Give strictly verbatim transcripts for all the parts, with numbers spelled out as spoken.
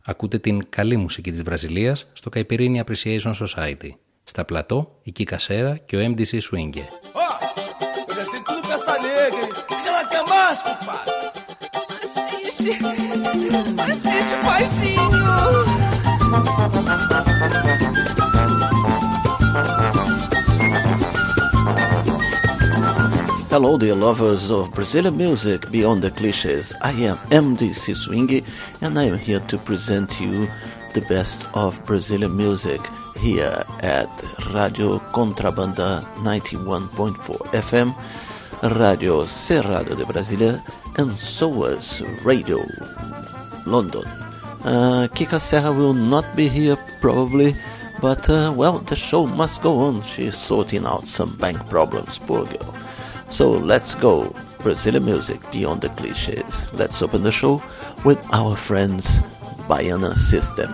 Ακούτε την καλή μουσική της Βραζιλίας στο Caipirinha Appreciation Society. Στα πλατό, η Kika Serra και ο εμ ντι σι Swing. Hello, dear lovers of Brazilian music beyond the clichés. I am M D C Swing, and I am here to present you the best of Brazilian music here at Radio Contrabanda ninety-one point four F M, Radio Cerrado de Brasília, and SOAS Radio London. Uh, Kika Serra will not be here probably, but uh, well, the show must go on. She's sorting out some bank problems, poor girl. So let's go, Brazilian music beyond the clichés. Let's open the show with our friends Baiana System.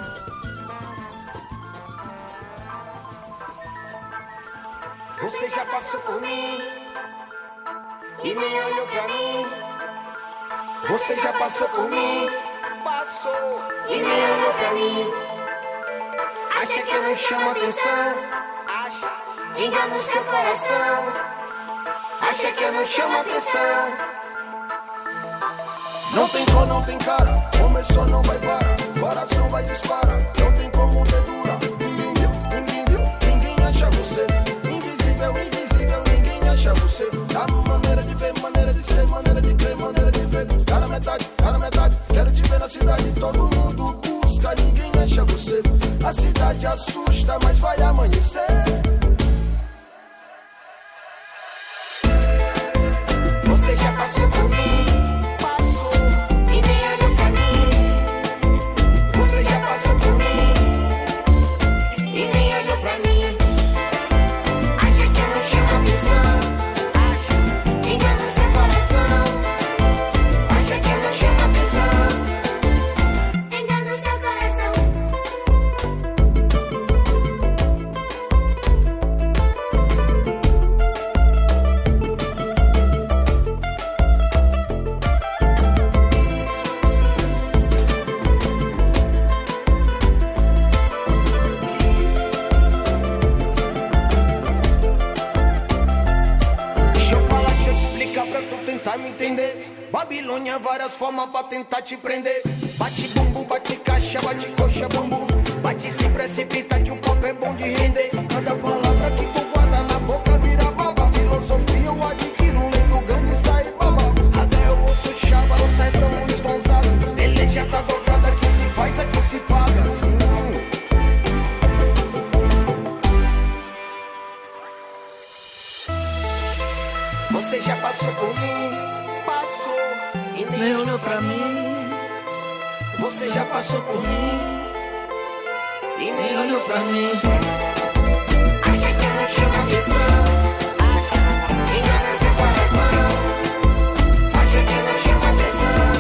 Você já passou por mim e nem olhou pra mim. Você já passou por mim, passou e nem olhou pra mim. Acha que eu não chamo atenção? Acha, engana o seu coração. Acha que eu não chamo atenção? Não tem cor, não tem cara. Começou, não vai parar. Coração vai disparar. Não tem como dedurar. Ninguém viu, ninguém viu, ninguém acha você. Invisível, invisível, ninguém acha você. Tá maneira de ver, maneira de ser, maneira de crer, maneira de ver. Tá na metade, tá na metade. Quero te ver na cidade. Todo mundo busca, ninguém acha você. A cidade assusta, mas vai amanhecer. Você já passou por mim, passou e nem olhou pra mim. Você já passou por mim e nem olhou pra mim. Acha que eu não chamo atenção? Acha, engana o seu coração. Acha que eu não chamo atenção? Engana o seu coração. Me entender, Babilônia, várias formas pra tentar te prender. Bate bumbum, bate caixa, bate coxa, bumbum. Bate se precipita que o copo é bom de render. Cada palavra que tu guarda na boca vira baba. Filosofia eu adquiro, lendo grande e sai baba. Até eu ouço chava no sertão estonzado. Peleja tá dobrada, que se faz, aqui se paga assim. Você já passou por mim, passou e nem, nem olhou pra mim. Você já passou por mim e nem olhou pra mim. Acha que eu não chamo atenção? Acha, engana seu coração. Acha que eu não chamo atenção?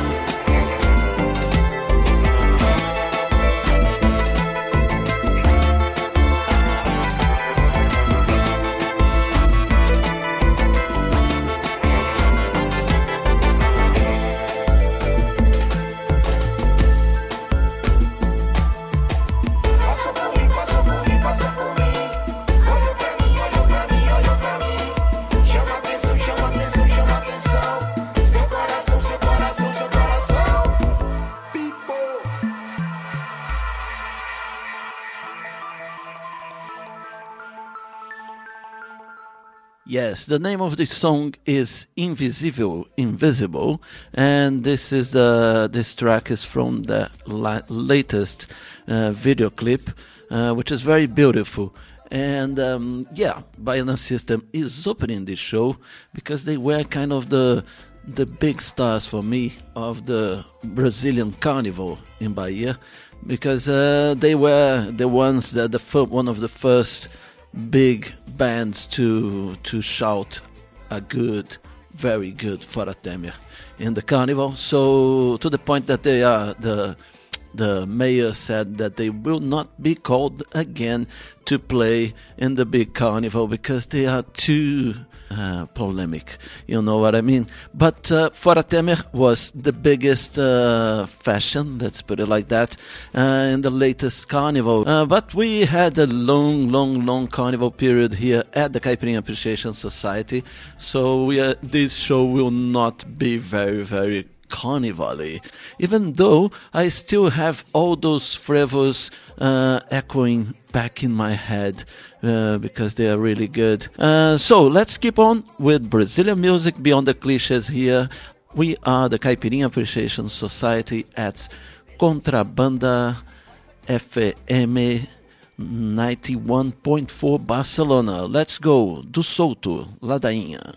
Yes, the name of this song is Invisible, Invisible, and this is the this track is from the la- latest uh, video clip, uh, which is very beautiful. And um, yeah, Baiana System is opening this show because they were kind of the the big stars for me of the Brazilian Carnival in Bahia, because uh, they were the ones that the fir- one of the first big bands to to shout a good, very good Fora Temer in the carnival. So to the point that they are the the mayor said that they will not be called again to play in the big carnival because they are too uh, polemic, you know what I mean? But uh, Fora Temer was the biggest uh, fashion, let's put it like that, uh, in the latest carnival. Uh, but we had a long, long, long carnival period here at the Caipirinha Appreciation Society, so we are, this show will not be very, very carnival-y, even though I still have all those flavors uh, echoing back in my head uh, because they are really good. Uh, so let's keep on with Brazilian music beyond the cliches here. We are the Caipirinha Appreciation Society at Contrabanda F M ninety-one point four Barcelona. Let's go, do solto, ladainha.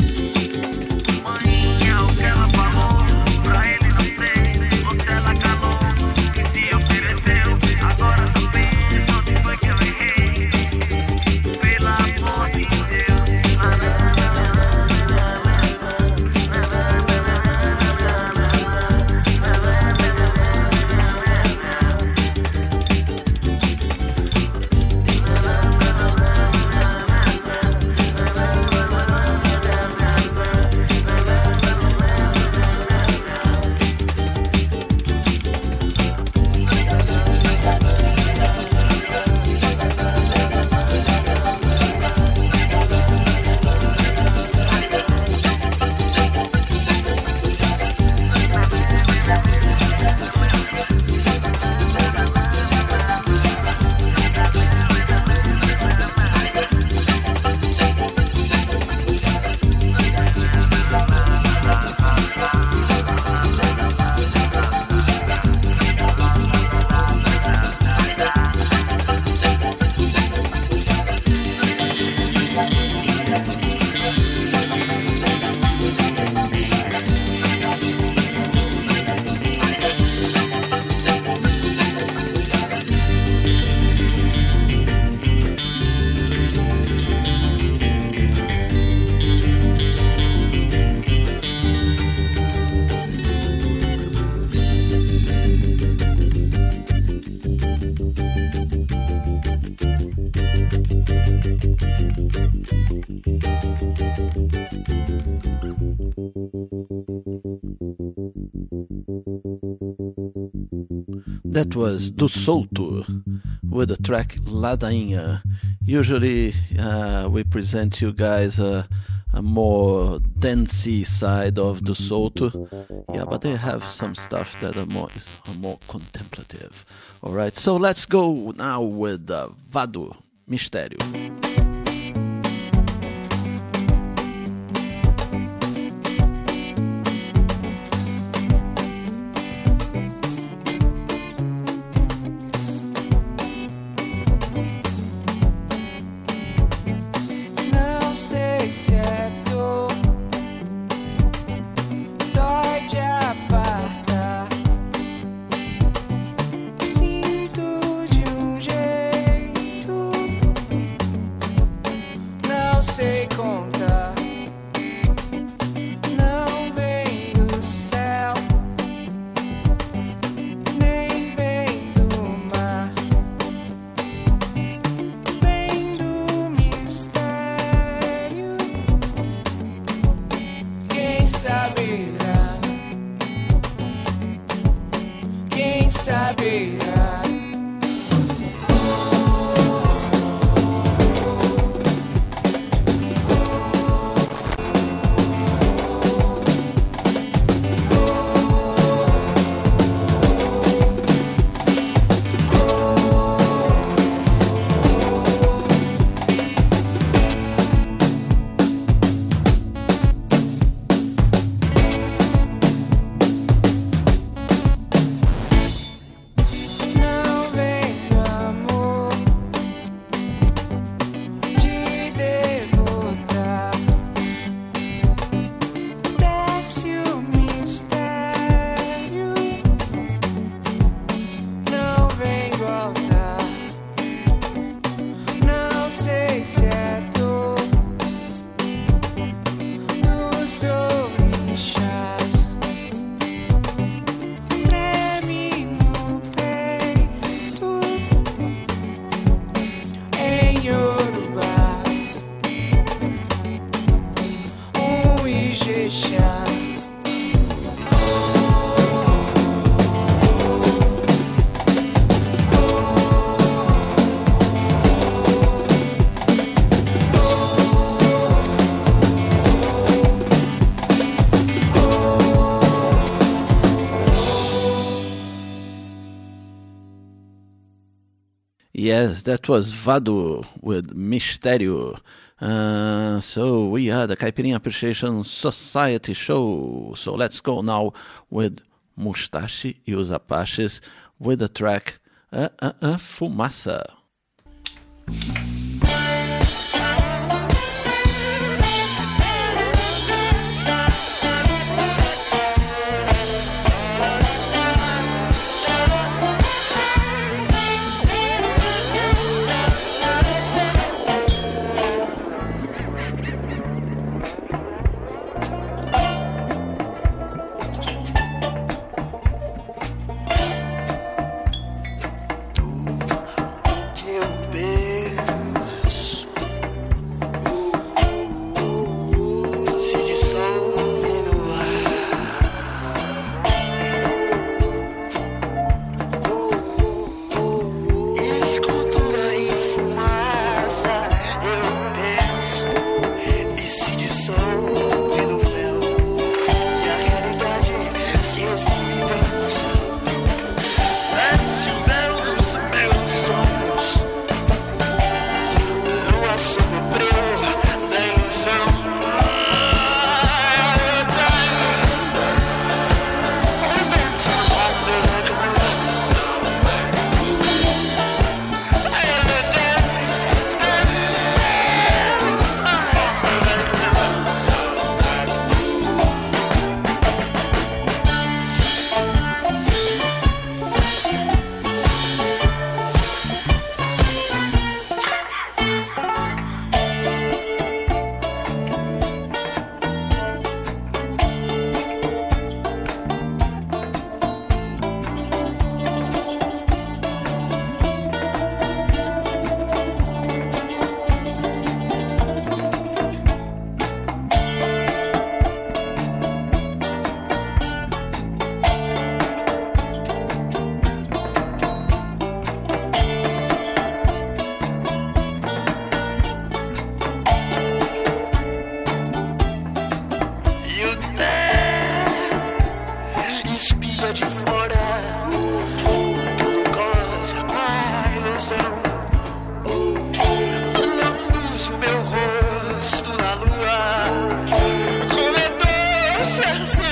Mãe, é o que ela falou, pra ele não sei, você ela calou. That was Do Solto with the track Ladainha. Usually uh, we present you guys a, a more dancey side of Do Solto. Yeah, but they have some stuff that are more, is, are more contemplative. Alright, so let's go now with uh, Vado Mistério. Yes, that was Vado with Mistério. Uh, so we had a Caipirinha Appreciation Society show. So let's go now with Mustache e os Apaches with the track uh, uh, uh, Fumaça.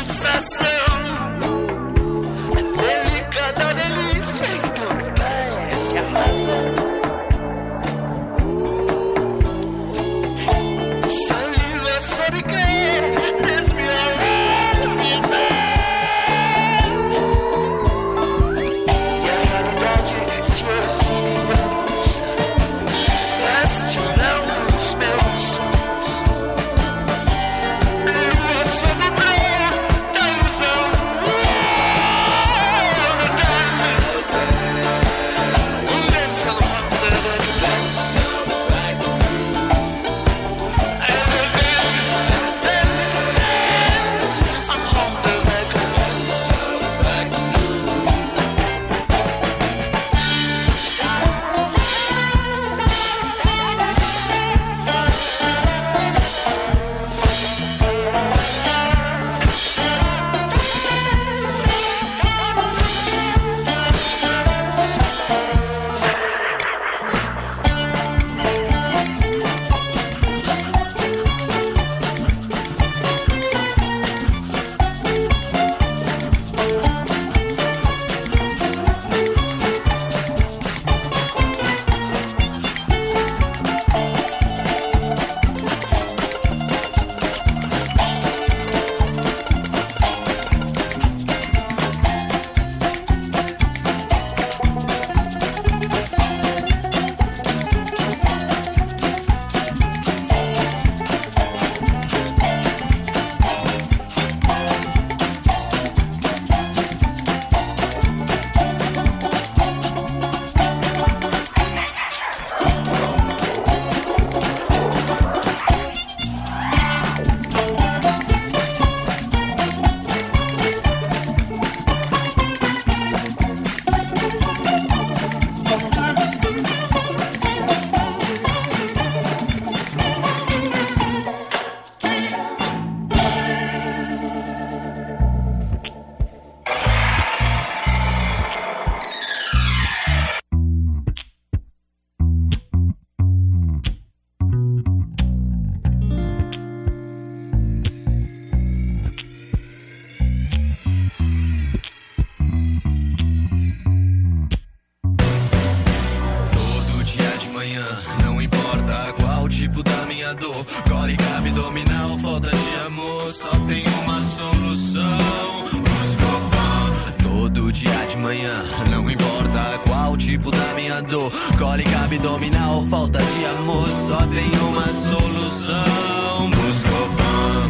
sensação. É delicada delícia, entorpece a razão. Saliva sobre crer, desmiolizar. E a realidade se oscila. Estiverão os meus sonhos. Lua sob o breu da ilusão. No darkness, dance along the dance. And the dance, dance, dance along the dance. Todo dia de manhã, não importa qual tipo da minha dor, cólica abdominal, falta de amor, só tem uma solução. Buscopan. Todo dia de manhã, não importa qual tipo da minha dor, cólica abdominal, falta de amor, só tem uma solução. Buscopan.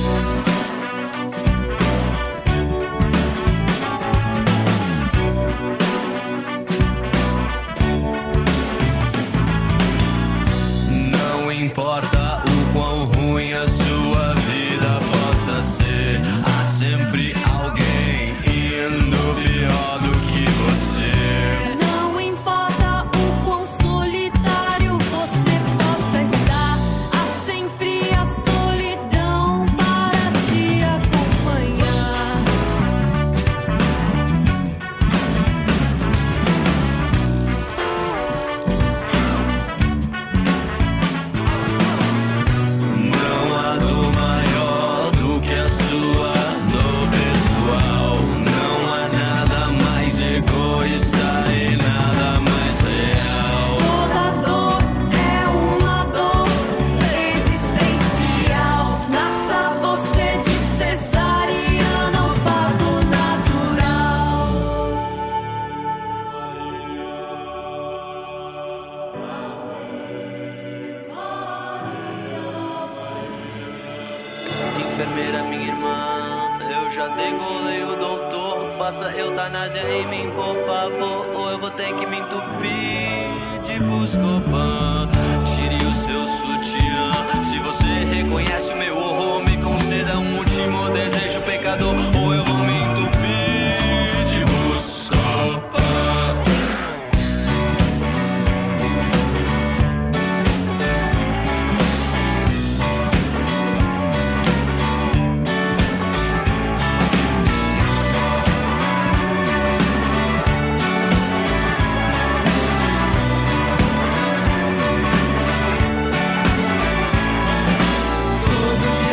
Não importa o quão ruim a sua vida possa ser, há sempre alguém indo pior do que você. Não importa o quão solitário você possa estar, há sempre a solidão para te acompanhar. Não há dor maior do que a sua dor pessoal. Não há nada mais egoísta e nada mais real. Toda dor é uma dor existencial. Nasça você de cesariana ou parto natural. Enfermeira, minha irmã, eu já degolei o doutor. Faça eutanásia em mim, por favor, ou eu vou ter que me entupir de Buscopan. Tire o seu sutiã. Se você reconhece o meu horror, me conceda um último desejo, pecador, ou eu vou me entupir de Buscopan. Todo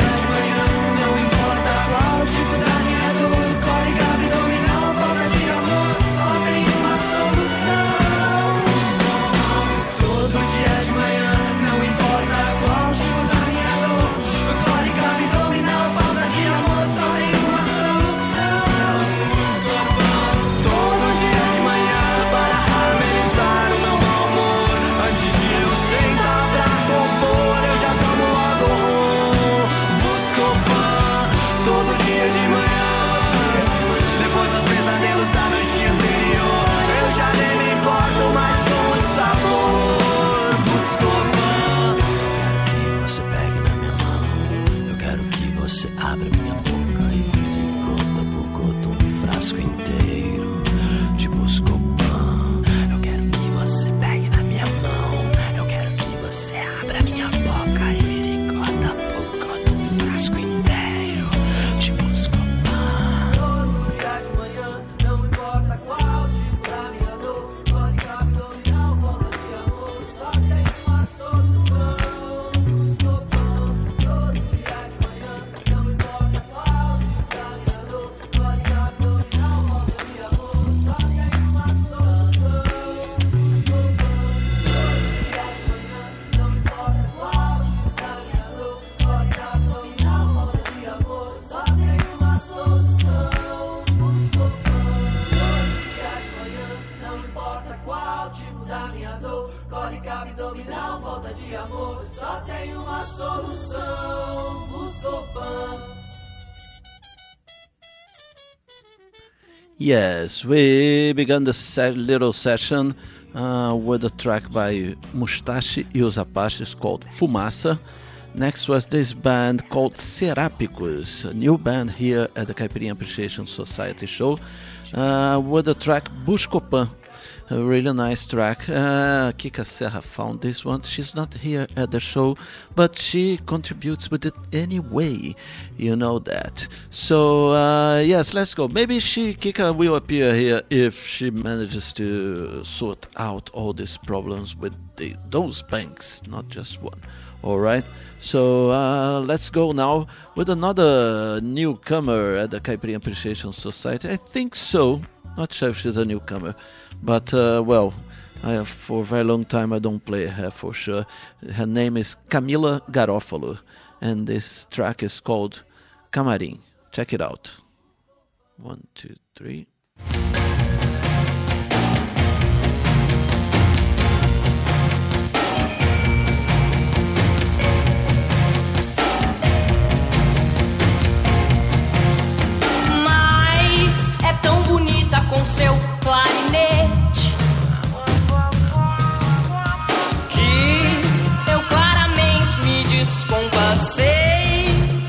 frasco inteiro de Buscopan. Eu quero que você pegue na minha mão. Eu quero que você abra minha boca e vire gota por gota um frasco inteiro de Buscopan. Todo dia de manhã, não importa qual tipo da minha dor, cólica abdominal, falta de amor, só tem uma solução. Buscopan. Todo dia de manhã, não importa qual tipo da minha dor, cólica abdominal, falta de amor, só tem uma solução. Buscopan. Todo dia de manhã, não importa qual tipo da minha dor, cólica abdominal, falta de amor, só tem uma solução. Buscopan. Todo dia de manhã, não importa qual tipo da minha dor, cólica abdominal, falta de amor, só tem uma solução. Buscopan. Yes, we began the se- little session uh, with a track by Mustache e os Apaches called Fumaça. Next was this band called Serápicos, a new band here at the Caipirinha Appreciation Society show, uh, with the track Buscopan. A really nice track. Uh, Kika Serra found this one. She's not here at the show, but she contributes with it anyway. You know that. So uh, yes, let's go. Maybe she Kika will appear here if she manages to sort out all these problems with the, those banks, not just one. All right. So uh, let's go now with another newcomer at the Caipirinha Appreciation Society. I think so. Not sure if she's a newcomer. But, uh, well, I, for a very long time I don't play her for sure. Her name is Camila Garofalo, and this track is called Camarim. Check it out. One, two, three. Mas é tão bonita com seu clarinete que eu claramente me descompassei.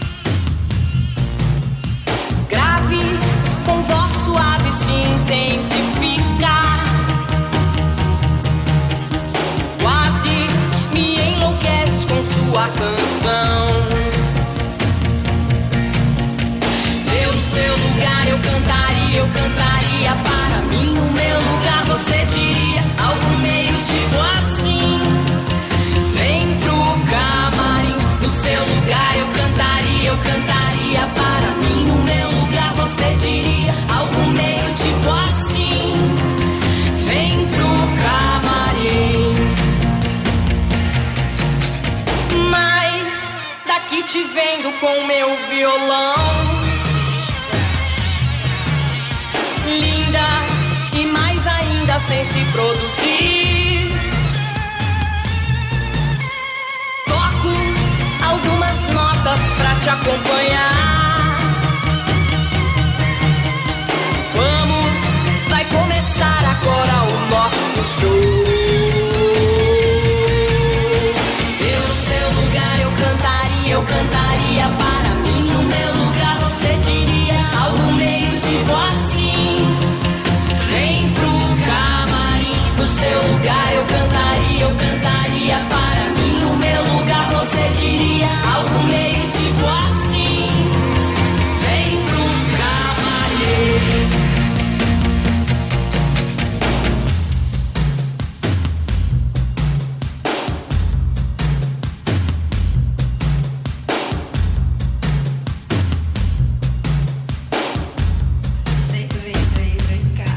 Grave com voz suave se intensifica, quase me enlouquece com sua canção. Eu no seu lugar eu cantaria, eu cantaria para mim. No meu lugar você diria algo meio tipo assim: vem pro camarim. No seu lugar eu cantaria, eu cantaria para mim. No meu lugar você diria algo meio tipo assim: vem pro camarim. Mas daqui te vendo com meu violão, linda e mais ainda sem se produzir. Toco algumas notas pra te acompanhar. Vamos, vai começar agora o nosso show. Eu no seu lugar eu cantaria, eu cantaria para mim. No meu lugar você diria algo meio tipo assim: vem pro camarim. No seu lugar eu cantaria, eu cantaria para mim. No meu lugar você diria algo meio tipo assim: vem pro camarim. Vem, vem, vem, vem cá.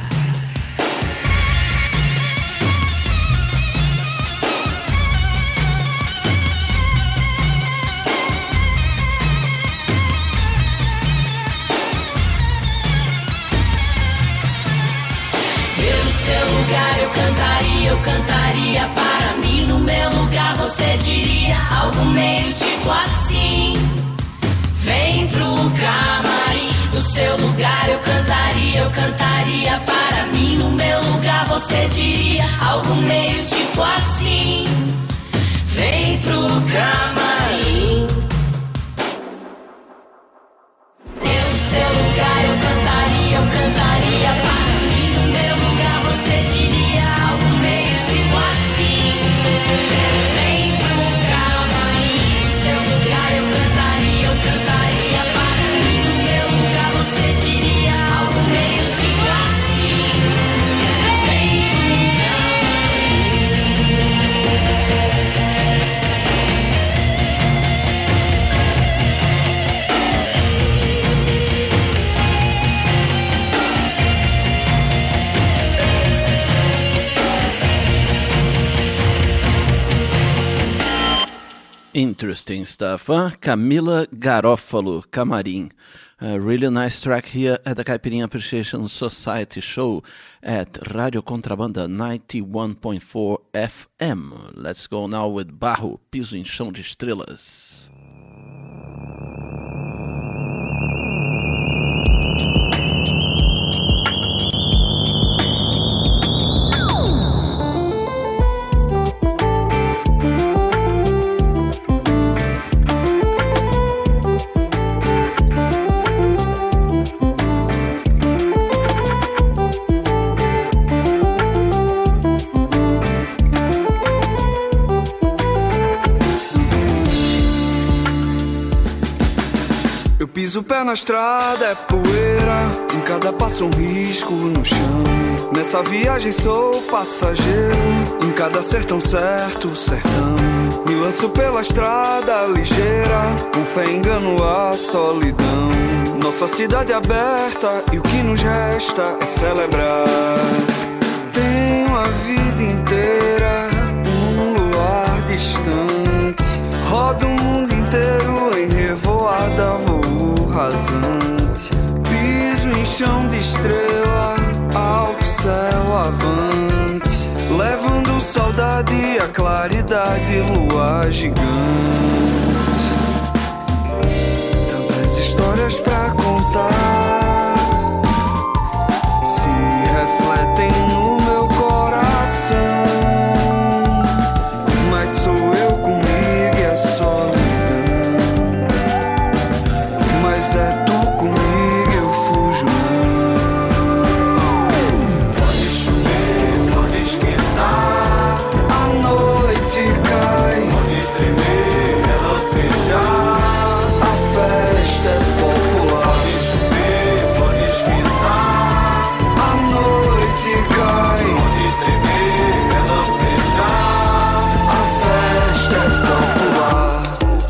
Eu no seu lugar eu cantaria, eu cantaria para mim. No meu lugar você diria algo meio tipo assim: vem pro camarim. No seu lugar eu cantaria, eu cantaria para mim. No meu lugar você diria algo meio tipo assim: vem pro camarim. Eu no seu lugar eu cantaria, eu cantaria cantaria. Para mim, no meu lugar, você diria algo meio tipo assim: vem pro camarim, no seu lugar eu cantaria, eu cantaria. Para mim, no meu lugar, você diria algo meio tipo assim: vem pro Interesting stuff, huh? Camila Garofalo, Camarim. A really nice track here at the Caipirinha Appreciation Society show at Radio Contrabanda ninety-one point four F M. Let's go now with Barro, Piso em Chão de Estrelas. Piso o pé na estrada, é poeira, em cada passo um risco no chão. Nessa viagem sou passageiro, em cada sertão certo, sertão. Me lanço pela estrada ligeira, com fé engano a solidão. Nossa cidade aberta e o que nos resta é celebrar. Tenho a vida inteira um luar distante, rodo o mundo inteiro em revoada, voo rasante. Piso em chão de estrela, alto céu avante, levando saudade e a claridade, lua gigante. Tantas histórias pra contar se refletem no meu coração, mas sou eu comigo e a solidão. Mas é tu comigo, eu fujo. Pode chover, pode esquentar, a noite cai, pode tremer, relampejar, a festa é popular. Pode chover, pode esquentar, a noite cai, pode tremer, relampejar, a festa é popular.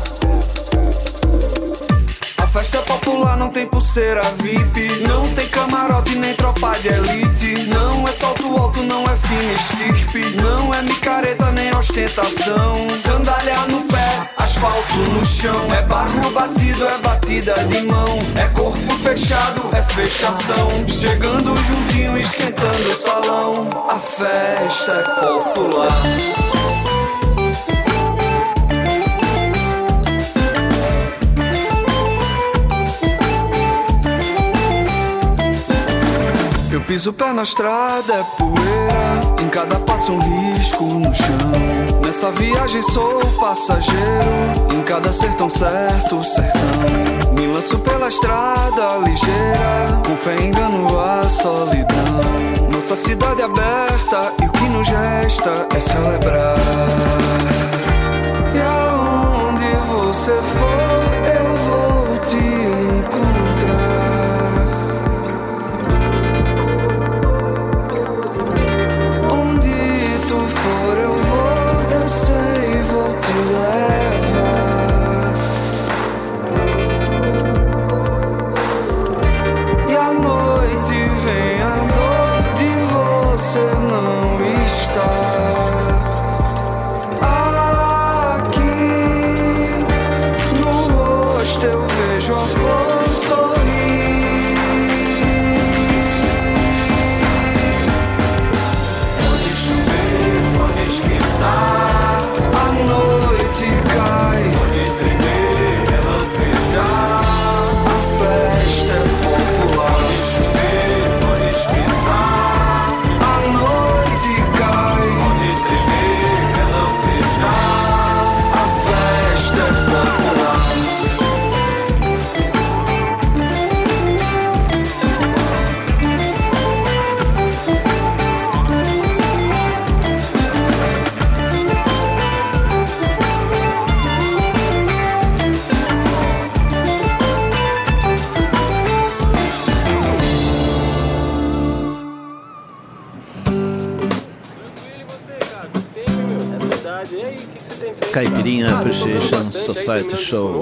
A festa popular não tem pulseira V I P, não tem camarote nem tropa de elite. Não é salto alto, não é fina estirpe, não é micareta nem ostentação. Sandália no pé, asfalto no chão, é barro batido, é batida de mão, é corpo fechado, é fechação. Chegando juntinho, esquentando o salão, a festa é popular. Eu piso o pé na estrada, é poeira, em cada passo um risco no chão. Nessa viagem sou passageiro, em cada sertão certo, sertão. Me lanço pela estrada ligeira, com fé engano a solidão. Nossa cidade aberta e o que nos resta é celebrar. E aonde você for, eu vou te encontrar. Eu vou, eu sei, vou te levar. E a noite vem a dor de você não estar aqui no Caipirinha Appreciation Society Show.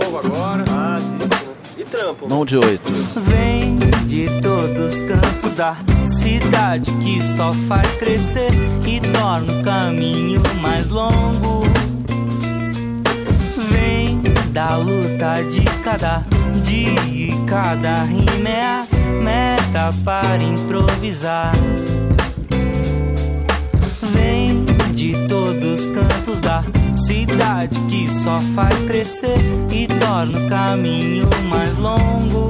Mão de oito. Vem de todos os cantos da cidade que só faz crescer e torna o caminho mais longo. Vem da luta de cada dia e cada rima é a meta para improvisar. Vem de todos os cantos da cidade que só faz crescer e torna o caminho mais longo.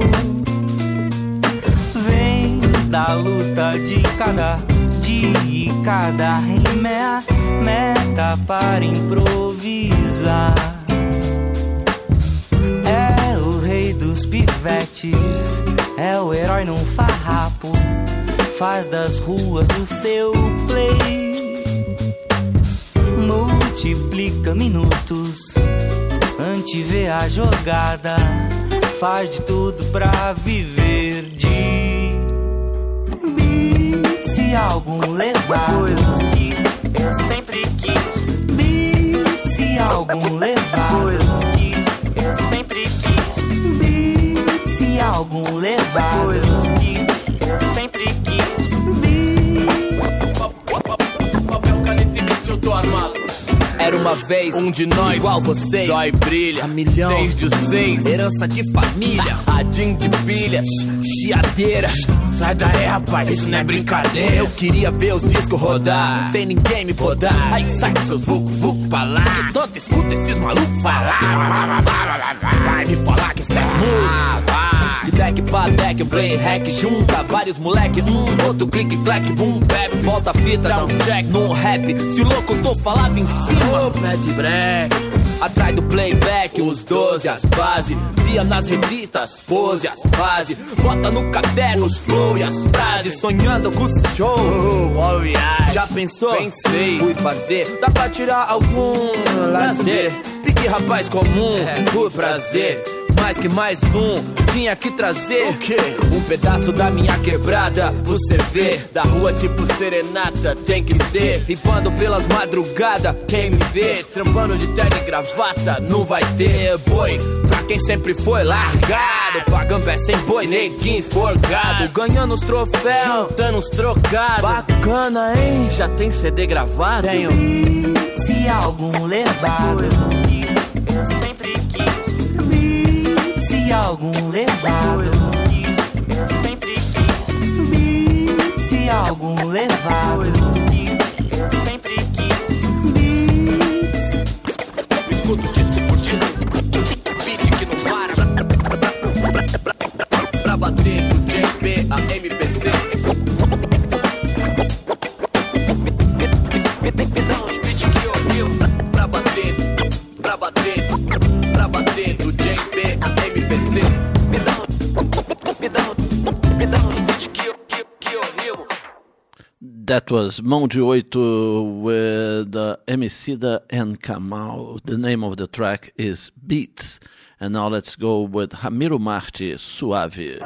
Vem da luta de cada dia e cada rima é a meta para improvisar. É o rei dos pivetes, é o herói num farrapo, faz das ruas o seu play. Multiplica minutos, antevê a jogada, faz de tudo pra viver de beats e algum levados que eu sempre quis. Beats e algum levados que eu sempre quis. Beats e algum levados que eu sempre quis. Beats. Papel, caneta e bicho, eu tô armado. Era uma vez um de nós, igual vocês, só e brilha, a milhão, desde os seis, herança de família, radinho de pilha, chiadeira. Sai daí, rapaz, isso não é brincadeira. Eu queria ver os discos rodar, sem ninguém me podar. Aí sai com seus vucu vucu pra lá, que tanto escuta esses malucos falar. Vai me falar que isso é música. De deck pra deck, play hack, junta vários moleque, um, outro clique, clack, boom, bap, volta a fita, dá um check no rap. Se o locutor falava em cima, pé de break. Atrás do playback, os doze, as bases. Via nas revistas, pose, as bases. Bota no caderno os flow e as frases. Sonhando com o show, oh, yeah. Já pensou? Pensei, fui fazer. Dá pra tirar algum lazer. Pique rapaz comum, por prazer. Mais que mais um, tinha que trazer o quê? Um pedaço da minha quebrada, você vê. Da rua tipo serenata, tem que ser. Ripando pelas madrugadas, quem me vê trampando de terno e gravata, não vai ter boi pra quem sempre foi largado. Pagando pé sem boi, neguinho forgado. Ganhando os troféus, juntando os trocados. Bacana, hein? Já tem C D gravado? Tenho. Se algum levado que eu sempre se algum levado que eu sempre quis. Beats, se algum levado que eu sempre quis. Beats. Escuta o disco por disco, beat que não para. Pra bater do J P a M P C. Me dá uns beats que eu rio. Pra bater, pra bater, pra bater do J P a M P C. Me dá um, me dá um, me dá uns beats que eu, que, que eu rimo. That was Mão de Oito with uh, Emicida and Kamal. The name of the track is Beats. And now let's go with Ramiro Marti, Suave.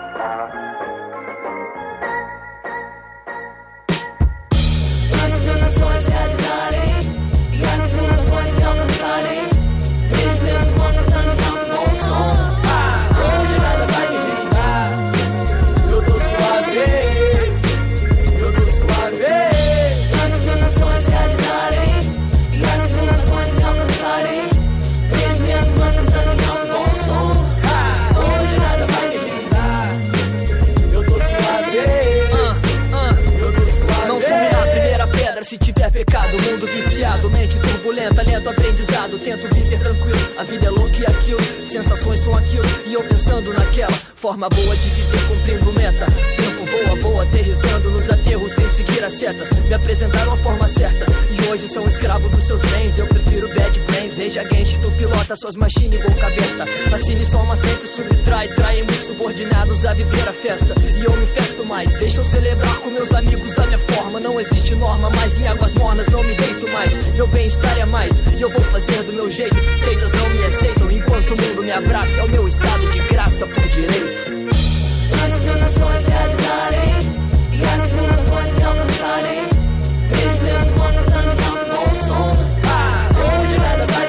Se tiver pecado, mundo viciado, mente turbulenta, lento aprendizado. Tento viver tranquilo, a vida é louca e aquilo. Sensações são aquilo, e eu pensando naquela forma boa de viver cumprindo meta. Tempo voa, voa, aterrissando nos aterros sem seguir as setas. Me apresentaram a forma certa, e hoje são escravos dos seus bens. Eu prefiro bad brains, Rage Against, tu pilota suas machines boca aberta. Assine soma sempre subtrai, traem-me subordinados a viver a festa. E eu me festo mais, deixa eu celebrar com meus amigos da minha forma. Não existe norma, mas em águas mornas não me deito mais. Meu bem-estar é mais, e eu vou fazer do meu jeito. Seitas não me aceitam, enquanto o mundo me abraça. É o meu estado de graça por direito. Antes dos meus sonhos realizarem, e antes dos meus sonhos me alcançarem, vejo meus irmãos cantando em alto bom som. Hoje nada vai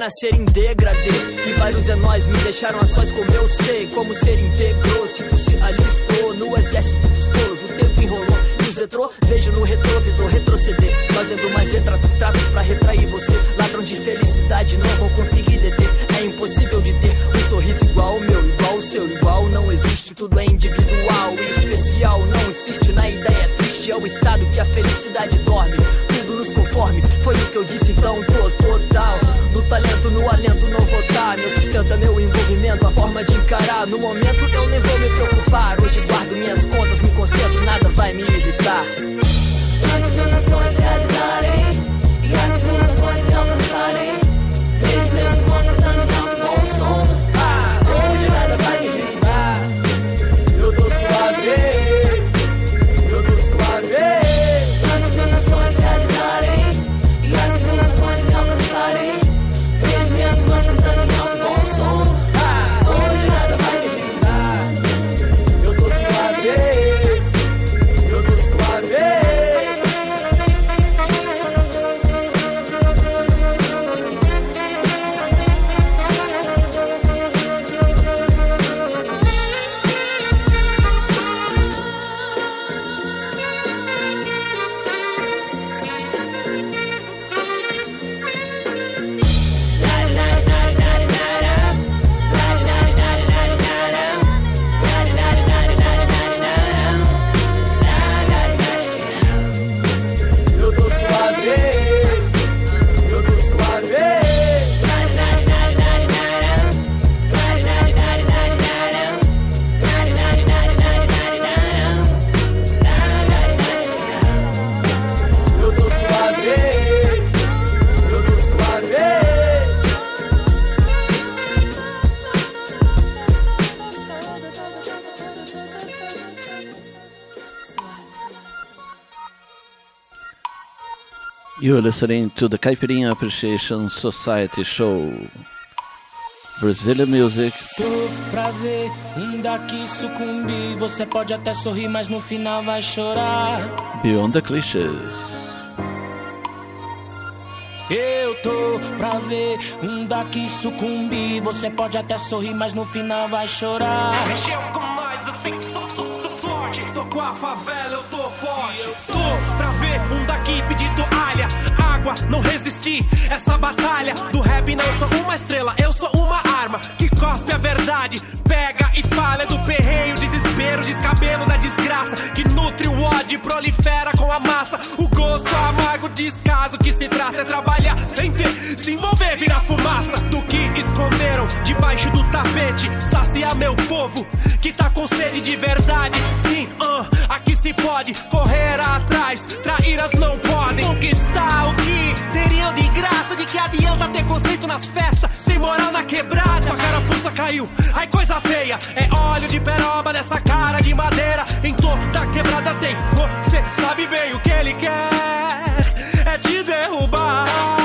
ser em degradê. E vários é nós me deixaram a sós, como eu sei como ser íntegro. Se tu se alistou no exército dos tolos, o tempo enrolou e os retrô, vejo no retrovisor retroceder, fazendo mais retratos, tratos pra retrair você. Ladrão de felicidade, não vou conseguir deter. É impossível de ter um sorriso igual ao meu, igual ao seu, igual não existe. Tudo é individual e especial, não insiste na ideia triste. É o estado que a felicidade dorme, tudo nos conforme. Foi o que eu disse, então tô total. No talento, no alento não vou tá. Meu sustento é meu envolvimento, a forma de encarar. No momento eu nem vou me preocupar. Hoje guardo minhas contas, me concentro, nada vai me irritar. Antes meus sonhos realizarem e as minhas sonhos não cansarem, vejo meus irmãos cantando em alto bom som. Ah, hoje nada vai me irritar. Eu tô suave, eu tô suave. Antes meus sonhos realizarem e as minhas sonhos não cansarem, vejo meus irmãos cantando em alto bom som. Ah, hoje nada vai me irritar. Eu tô suave, eu tô suave. Eu tô suave, eu tô suave. Eu tô suave, eu tô suave. You're listening to the Caipirinha Appreciation Society Show. Brazilian music. Tô pra ver um daqui sucumbir. Você pode até sorrir, mas no final vai chorar. Beyond the Clichés. Eu tô pra ver um daqui sucumbir. Você pode até sorrir, mas no final vai chorar. Mexeu com nós assim, sou, sou, sou sorte. Tô com a favela, eu tô forte. Eu tô pra ver um daqui pedir toalha. Água, não resisti. Essa batalha do rap não sou uma estrela, eu sou uma arma que cospe a verdade. Pega e fala do perreio, desespero, descabelo da desgraça que nutre o ódio e prolifera com a massa. O gosto amargo, descaso que se traça é trabalhar sem ter, se envolver, virar fumaça do que esconderam debaixo do tapete. Saciar meu povo que tá com sede de verdade. Sim, uh, aqui se pode correr atrás, traíras não podem conquistar o que teriam de graça. De que adianta ter conceito nas festas, sem moral na quebrada. Sua carapuça caiu, ai coisa feia. É óleo de peroba nessa cara de madeira. Em toda quebrada tem, você sabe bem o que ele quer, é te derrubar.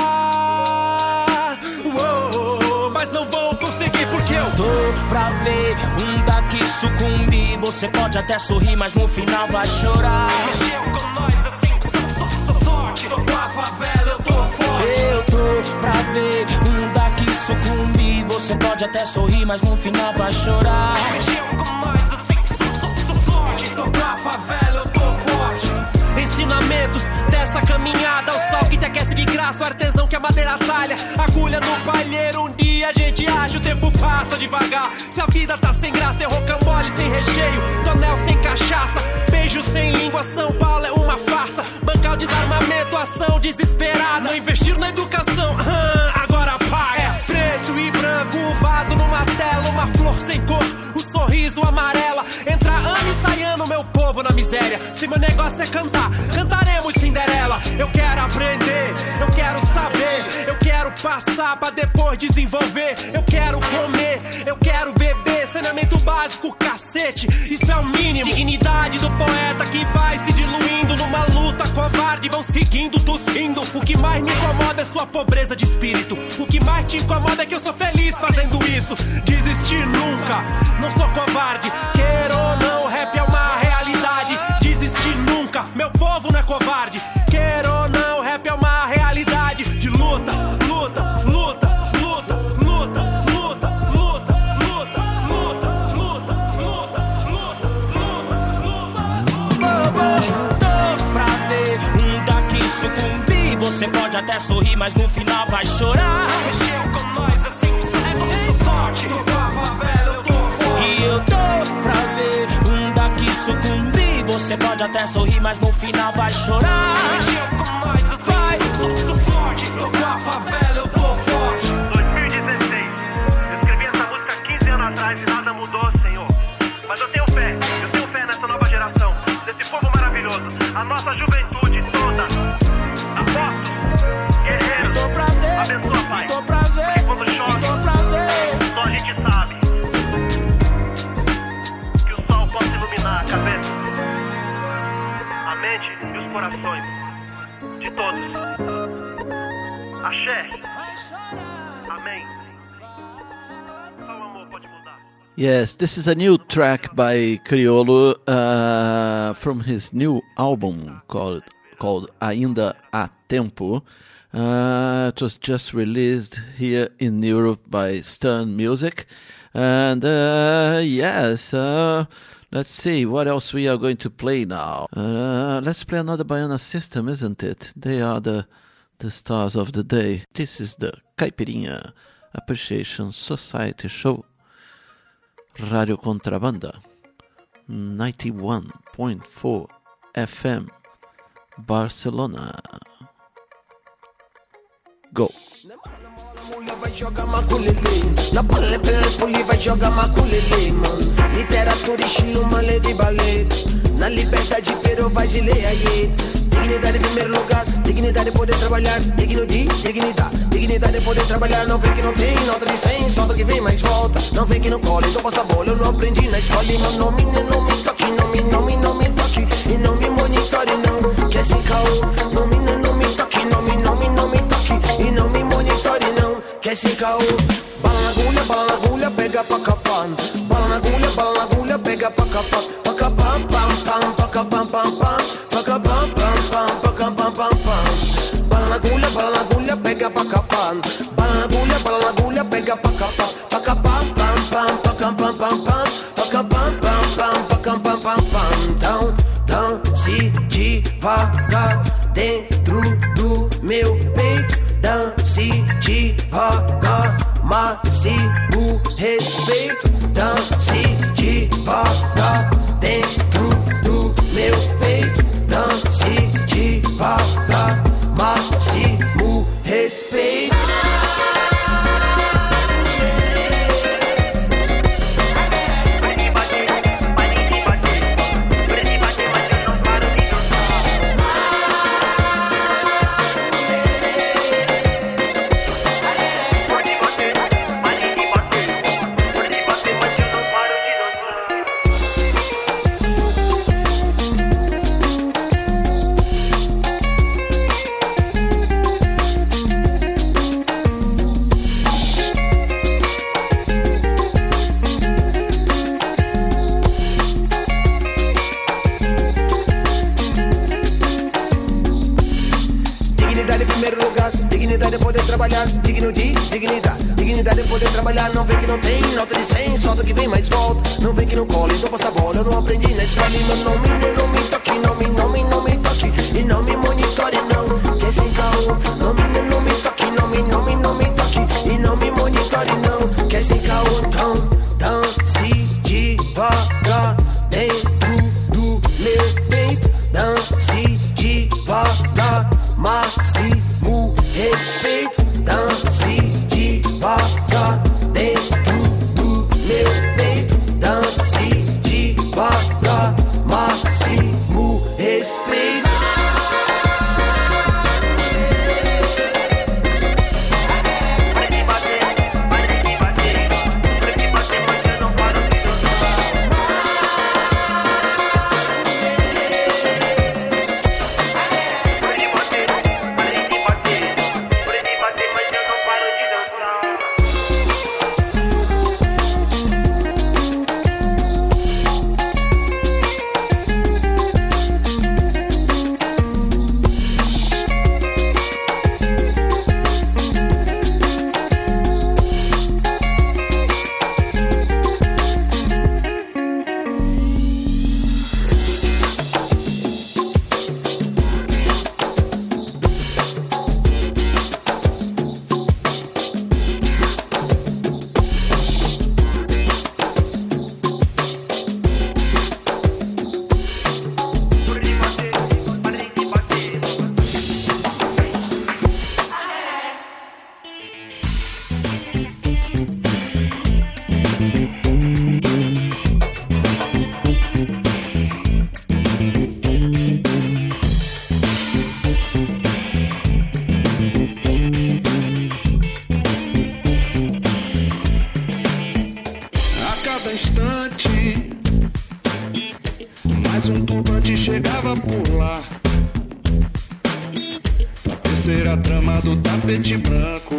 Uou, mas não vou conseguir porque eu tô pra ver um daqui sucumbir. Você pode até sorrir, mas no final vai chorar. Mexeu com nós assim, sou, sou, sou sorte. Tô com a favela, eu tô forte. Eu tô pra ver um daqui sucumbir. Você pode até sorrir, mas no final vai chorar. Mexeu com nós assim, sou, sou, sou sorte. Tô com a favela, eu tô forte. Ensinamentos dessa caminhada, o sol que te aquece de graça, o artesão que a madeira talha, agulha no palheiro. Um dia a gente age, o tempo passa devagar. Se a vida tá sem graça, é rocambole sem recheio, tonel sem cachaça, beijo sem língua. São Paulo é uma farsa, bancar o desarmamento, ação desesperada. Não investir na educação, ah, agora paga. É preto e branco, um vaso numa tela, uma flor sem cor, o sorriso amarela. Entra ano e sai ano, meu povo na miséria. Se meu negócio é cantar, cantaremos Cinderela. Eu quero aprender, eu quero saber, eu quero passar pra depois desenvolver. Eu quero comer, eu quero beber, saneamento básico, cacete, isso é o mínimo. Dignidade do poeta que vai se diluindo numa luta covarde, vão seguindo, tossindo. O que mais me incomoda é sua pobreza de espírito. O que mais te incomoda é que eu sou feliz fazendo isso. Desistir nunca, não sou covarde. Queira ou não, rap é uma realidade. Desistir nunca, meu povo não é covarde. Queira ou não, rap é uma realidade. De luta, luta, luta, luta. mas no final vai chorar. Mexeu com nós assim, é só sorte. Tô com a favela, eu tô forte. E eu tô pra ver um daqui sucumbir. Você pode até sorrir, mas no final vai chorar. Mexeu com nós assim, vai, só, só sorte. Tô com a favela, eu tô forte. dois mil e dezesseis, eu escrevi essa música há quinze anos atrás e nada mudou, Senhor. Mas eu tenho fé, eu tenho fé nessa nova geração, nesse povo maravilhoso, a nossa juventude toda. Apóstolos, guerreiros, tô pra ver, abençoa, Pai. Tô pra ver, porque quando chove, tô pra ver. só a gente sabe que o sol possa iluminar a cabeça, a mente e os corações de todos. Axé. Amém. Só o amor pode mudar. Yes, this is a new track by Criolo uh, from his new album called called Ainda Há Tempo. Uh, it was just released here in Europe by Stern Music. And uh, yes, uh, let's see what else we are going to play now. Uh, let's play another Baiana System, isn't it? They are the the stars of the day. This is the Caipirinha Appreciation Society Show. Radio Contrabanda ninety-one point four F M Barcelona. Go. Vai jogar maculele, na pole pele poli vai jogar maculele, mano. Literatura estilo malê de balé, na liberdade pero vai se ler aí. Dignidade em primeiro lugar, dignidade poder trabalhar, digno de dignidade, dignidade poder trabalhar. Não vem que não tem nota de cem, solta que vem mais volta. Não vem que não cola, então passa a bola. Eu não aprendi na escola e meu nome não me toque, não me, não me, não me toque e não me monitore não. Quer sem caô, não me, não me toque, não me, não me, não me toque e não me monitore não. Quer sem caô, bala na agulha, bala na agulha, pega pra capar. Bala na agulha, bala na agulha, pega pra capar. Pra capar, pam, pam, pra capar, pam, pam, pra capar, pam, pam, pra capar, pam, pam. Bala na agulha, bala na agulha, pega pra capar. Bala na agulha, bala na agulha, pega pra capar. Pra capar, pam, pam, pra capar, pam, pam, pra capar, pam, pam, pra capar, pam, pam. Então, dance devagar dentro do meu peito. Dance devagar, máximo respeito. Dance devagar dentro do meu peito. Dance devagar, máximo respeito. Digno de dignidade, dignidade é poder trabalhar. Não vem que não tem nota de cem, solta que vem mais volta. Não vem que não cola, então passa a bola. Eu não aprendi na escola e meu nome não me toque, não me, não me, não me toque e não me monitore não. Quer sem caô, não me, não me toque, não me, não me, não me toque e não me monitore não. Quer sem caô, então dance devagar dentro do meu peito. Dance devagar, máximo respeito. Dance devagar dentro do meu peito. Dance devagar, máximo respeito. instante, mais um turbante chegava por lá, pra tecer a trama do tapete branco.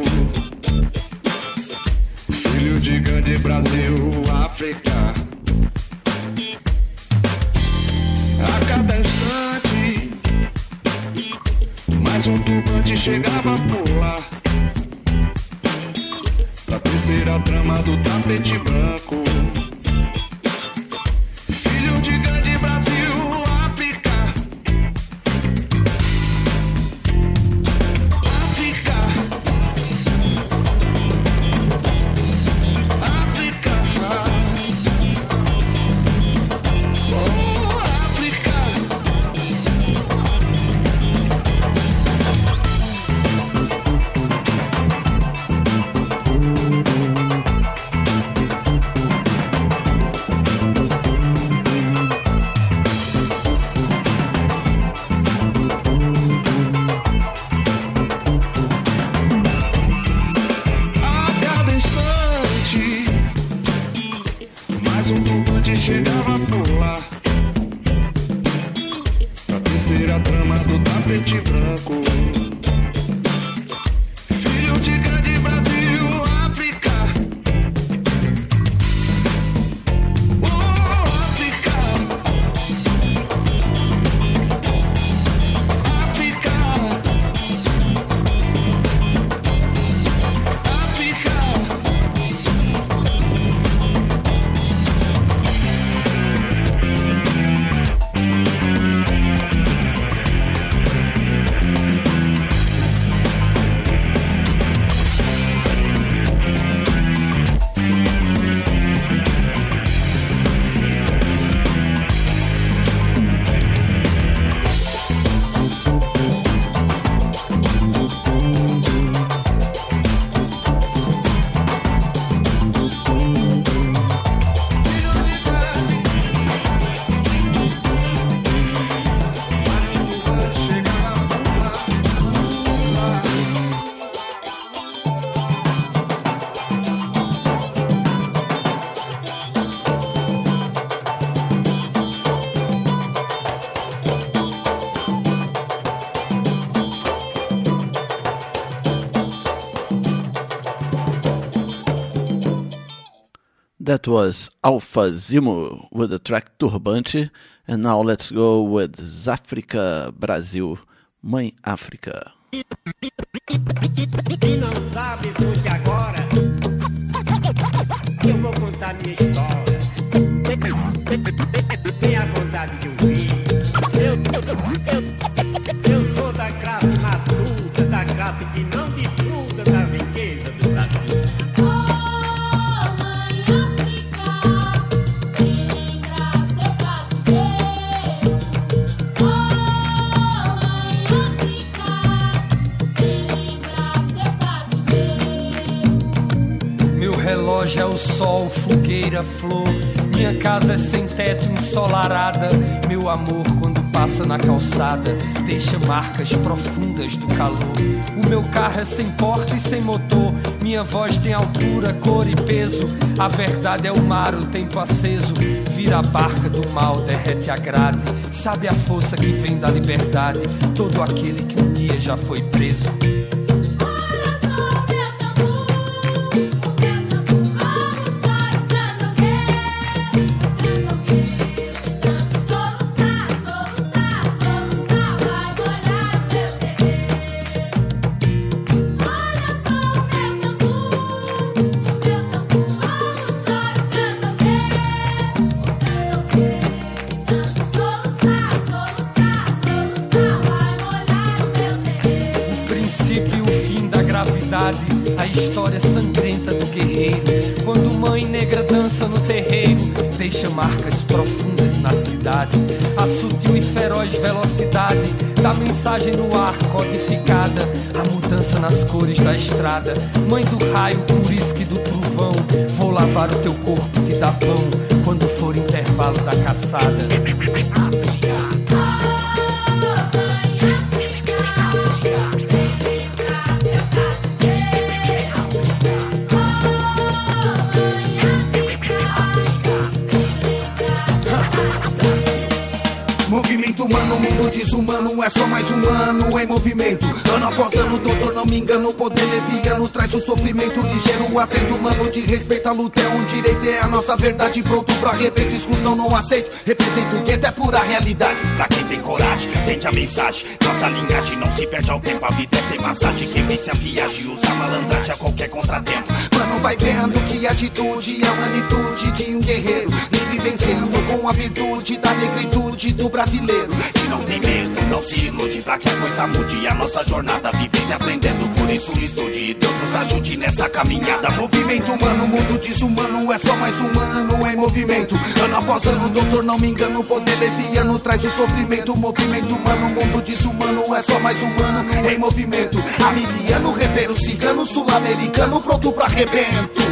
Filho de Gandhi, Brasil, África. A cada instante, mais um turbante chegava por lá, pra tecer a trama do tapete branco. Filho de Gandhi, Brasil, África. África. África. Oh, África. Mais um turbante chegava por lá, pra tecer a trama do tapete branco. Filho de Gandhi, Brasil, África. Oh, África. África. África. That was Alpha Zimo with the track Turbante, and now let's go with Zafrica Brasil, Mãe África. Se não sabe, escute agora, eu vou contar minha história. Tenha vontade de ouvir. Eu, eu, eu, eu sou da classe matuta, da classe que não desfruta da riqueza do Brasil. Relógio é o sol, fogueira, flor. Minha casa é sem teto, ensolarada. Meu amor, quando passa na calçada, deixa marcas profundas do calor. O meu carro é sem porta e sem motor. Minha voz tem altura, cor e peso. A verdade é o mar, o tempo aceso. Vira a barca do mal, derrete a grade. Sabe a força que vem da liberdade. Todo aquele que um dia já foi preso. A história sangrenta do guerreiro. Quando mãe negra dança no terreiro, deixa marcas profundas na cidade. A sutil e feroz velocidade da mensagem no ar codificada. A mudança nas cores da estrada. Mãe do raio, curisque do trovão. Vou lavar o teu corpo, te dar pão quando for intervalo da caçada. África. mundo desumano é só mais um ano em movimento. Ano após ano, doutor, não me engano, o poder leviano traz o sofrimento ligeiro, atento, mano, de respeito. A luta é um direito, é a nossa verdade. Pronto pra repeito, exclusão não aceito. Represento o gueto, é pura realidade. Pra quem tem coragem, tente a mensagem. Nossa linhagem não se perde ao tempo, a vida é sem massagem. Quem vence a viagem usa a malandragem a qualquer contratempo. Mano, vai vendo que atitude é a magnitude de um guerreiro, livre vencendo com a virtude da negritude do brasileiro. Que não tem medo, não se ilude, pra que a coisa mude. A nossa jornada vivendo e aprendendo, por isso estude. Deus nos ajude nessa caminhada. Movimento humano, mundo desumano é só mais um ano em movimento. Ano após ano, doutor, não me engano, o poder leviano traz o sofrimento. Movimento humano, mundo desumano é só mais um ano em movimento. Amiliano, reveiro, cigano, sul-americano, pronto pra arrebento.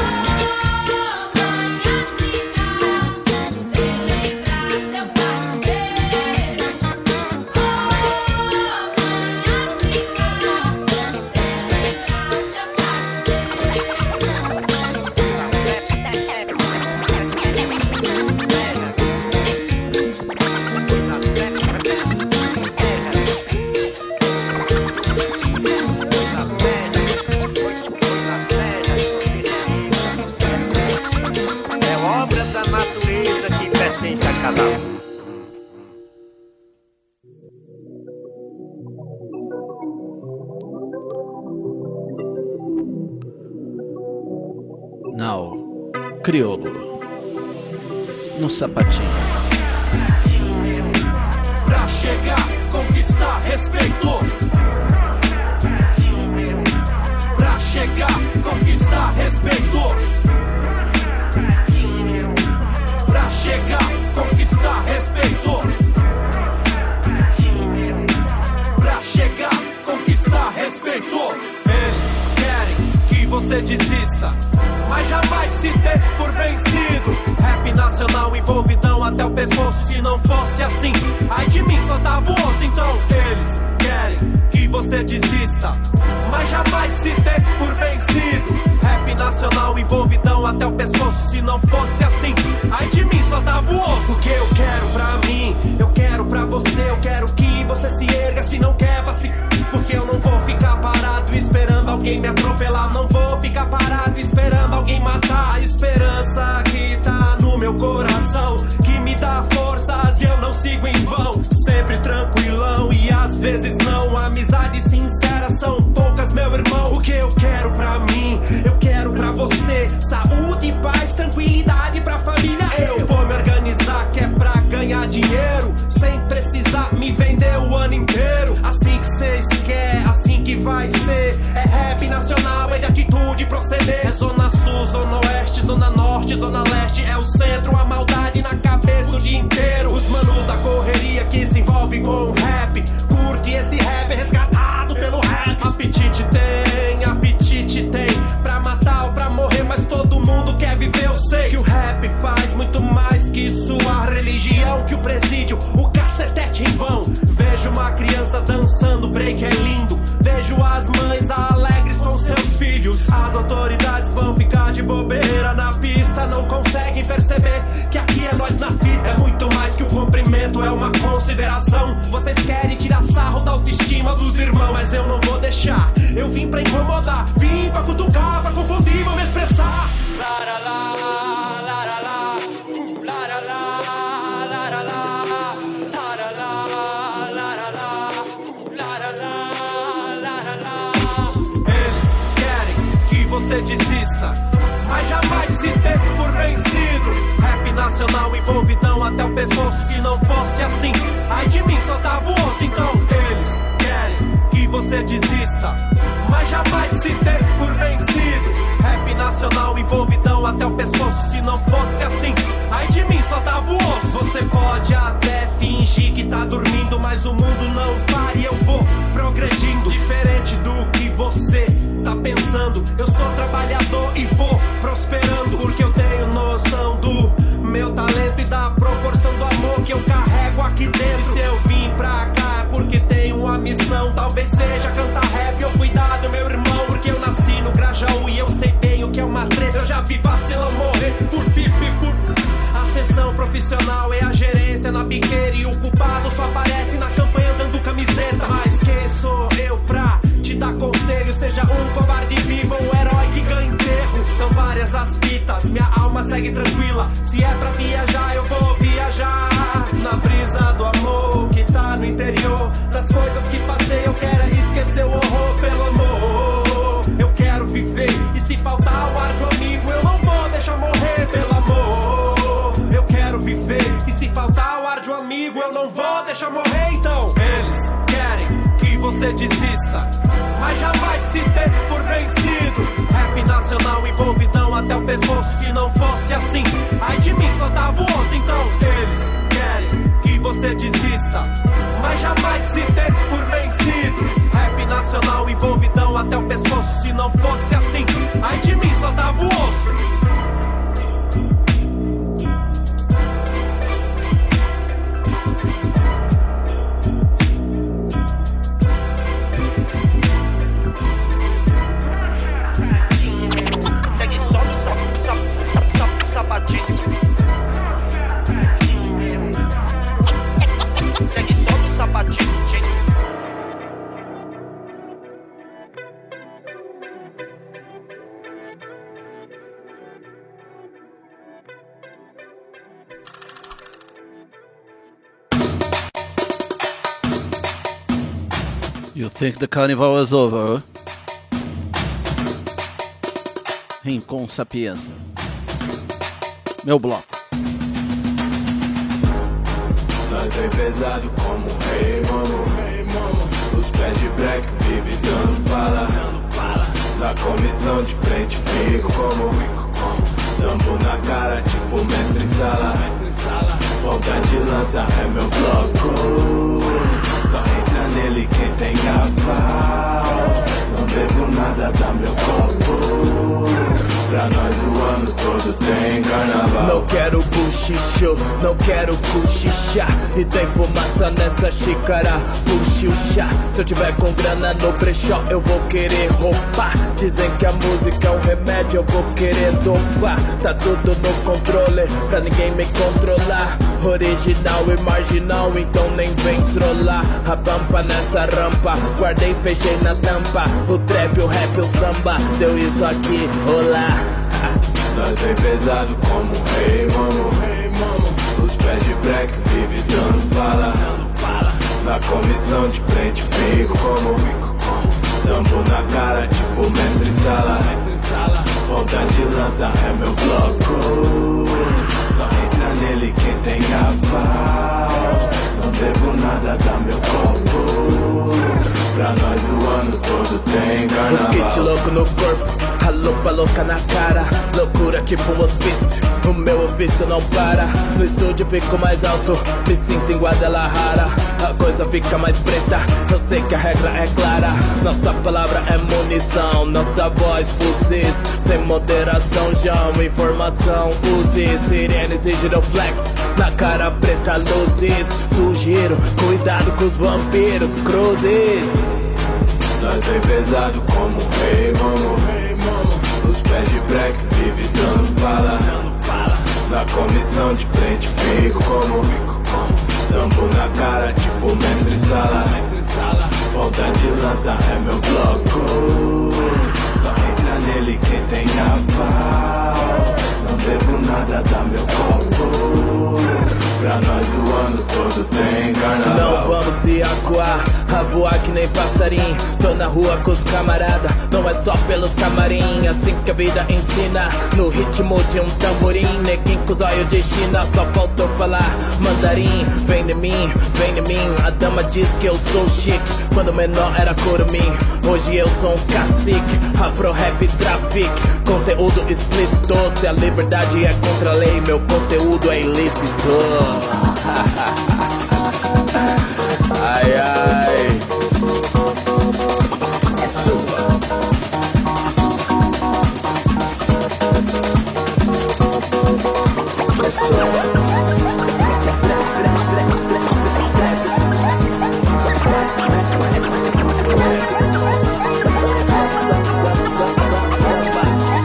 Now, crioulo no sapatinho. Pra chegar, conquistar respeito. Pra chegar, conquistar respeito. Pra chegar, conquistar respeito. Pra chegar, conquistar respeito. Eles querem que você desista, mas jamais se dê por vencido. Rap nacional envolvidão até o pescoço. Se não fosse assim, ai de mim só tava o osso. Então eles querem que você desista, mas jamais se dê por vencido. Rap nacional envolvidão até o pescoço. Se não fosse assim, ai de mim só tava o osso. O que eu quero pra mim, eu quero pra você. Eu quero que você se erga, se não quer vacilar. Porque eu não vou ficar parado esperando alguém me atropelar. Não vou ficar parado esperando alguém matar. A esperança que tá no meu coração, que me dá forças e eu não sigo em vão. Sempre tranquilão e às vezes não. Amizades sinceras são poucas, meu irmão. O que eu quero pra mim, eu quero pra você. Saúde, paz, tranquilidade pra família. Eu vou me organizar que é pra ganhar dinheiro, sem precisar me vender o ano inteiro. Assim que cês quer, assim que vai ser. É rap nacional, é de atitude proceder. É zona sul, zona oeste, zona norte, zona leste. É o centro, a maldade na cabeça o dia inteiro. Os manos da correria que se envolve com o rap, curte esse rap, é resgatado pelo rap. Apetite tem, apetite tem, pra matar ou pra morrer, mas todo mundo quer viver. Eu sei que o rap faz muito mais que sua religião, que o presídio, o cacetete em vão. Vejo uma criança dançando, break é lindo. Vejo as mães alegres com seus filhos. As autoridades vão ficar de bobeira na pista, não conseguem perceber que aqui é nós na fita. É muito mais que o cumprimento, é uma consideração. Vocês querem tirar sarro da autoestima dos irmãos, mas eu não vou deixar. Eu vim pra incomodar, vim pra cutucar, pra confundir, vou me expressar. Laralá, laralá, laralá, laralá, laralá, laralá, laralá, laralá. Eles querem que você desista, mas jamais se dê por vencido. Rap nacional envolvidão até o pescoço. Se não fosse assim, ai de mim só tava o osso. Então eles querem que você desista, mas jamais se dê por vencido. Rap nacional envolvidão até o pescoço. Se não fosse assim, ai de mim só tava o osso. Você pode até fingir que tá dormindo, mas o mundo não para e eu vou progredindo. Diferente do que você tá pensando, eu sou trabalhador e vou prosperando, porque eu tenho noção do meu talento e da proporção do amor que eu carrego aqui dentro. E se eu vim pra cá é porque tenho uma missão, talvez seja cantar rap ou cuidar do meu irmão. Porque eu nasci no Grajaú e eu sei bem o que é uma treta. Eu já vi vacilão morrer por pipi, por... A sessão profissional é a gerência polícia na biqueira e o culpado só aparece na campanha dando camiseta. Mas quem sou eu pra te dar conselho? Seja um covarde vivo ou um herói que ganha enterro. São várias as fitas, minha alma segue tranquila. Se é pra viajar, eu vou viajar na brisa do amor que tá no interior. Das coisas que passei, eu quero esquecer o horror. Pelo amor, eu quero viver. E se faltar o ar de um amigo, eu não vou deixar morrer. Pelo amor, eu quero viver. E se faltar o ar de um amigo, eu não vou deixar morrer. Então, eles querem que você desista, mas jamais se dê por vencido. Rap nacional envolvidão até o pescoço. Se não fosse assim, ai de mim só dava o osso. Então eles querem que você desista, mas jamais se dê por vencido. Rap nacional envolvidão até o pescoço. Se não fosse assim, ai de mim só dava o osso. You think the carnival is over? Rincon Sapienza. Meu bloco. Nós vem pesado como rei, mano, rei, mano. Os pés de break vive dando bala, na comissão de frente fico como sambo na cara tipo mestre sala. Ponta de lança é meu bloco. Só entra nele quem tem aval. Não bebo nada, dá meu copo. Pra nós o ano todo tem carnaval. Não quero buchicho, não quero cochichar. E tem fumaça nessa xícara, puxe o chá. Se eu tiver com grana no brechó, eu vou querer roubar. Dizem que a música é um remédio, eu vou querer dopar. Tá tudo no controle, pra ninguém me controlar. Original e marginal, então nem vem trollar. A pampa nessa rampa, guardei, fechei na tampa. O trap, o rap, o samba, deu isso aqui, olá. Nós vem pesado como rei, mano, rei, mano. Os pés de break vive dando bala, na comissão de frente fico como sambo na cara tipo mestre sala. Ponta de lança é meu bloco. Só entra nele quem tem aval. Não bebo nada, dá meu copo. Pra nós o ano todo tem carnaval. Os kits louco no corpo, a lupa louca na cara. Loucura tipo um hospício, o meu ofício não para. No estúdio fico mais alto, me sinto em Guadalajara. A coisa fica mais preta, eu sei que a regra é clara. Nossa palavra é munição, nossa voz fuzis. Sem moderação, chama informação, use. Sirenes e giroflex, na cara preta luzes. Sugiro, cuidado com os vampiros, cruzes. Nós vem pesado como rei, mano, rei, mano. Os pés de break vive dando bala, na comissão de frente fico como sambo na cara tipo mestre sala. Ponta de lança é meu bloco. Só entra nele quem tem aval. Não bebo nada, dá meu copo. Pra nós o ano todo tem carnaval. Não vamos se acuar, a voar que nem passarinho. Tô na rua com os camarada, não é só pelos camarim. Assim que a vida ensina, no ritmo de um tamborim. Neguinho com os olhos de China, só faltou falar mandarim. Vem em mim, vem em mim, a dama diz que eu sou chique. Quando menor era curumim, hoje eu sou um cacique. Afro rap trafic, conteúdo explícito. Se a liberdade é contra a lei, meu conteúdo é ilícito. Ai, ai. É sua. É sua.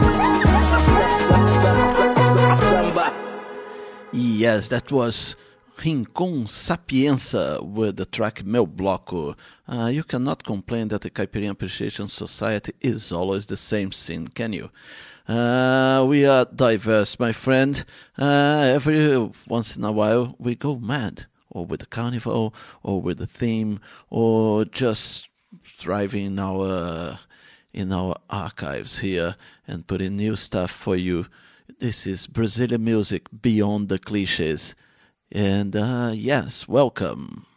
Yes, that was Rincon Sapienza with the track Meu Bloco. Uh, you cannot complain that the Caipirinha Appreciation Society is always the same scene, can you? Uh, we are diverse, my friend. Uh, every once in a while we go mad, or with the carnival, or with the theme, or just thriving in our, in our archives here and putting new stuff for you. This is Brazilian music beyond the cliches. And uh, yes, welcome.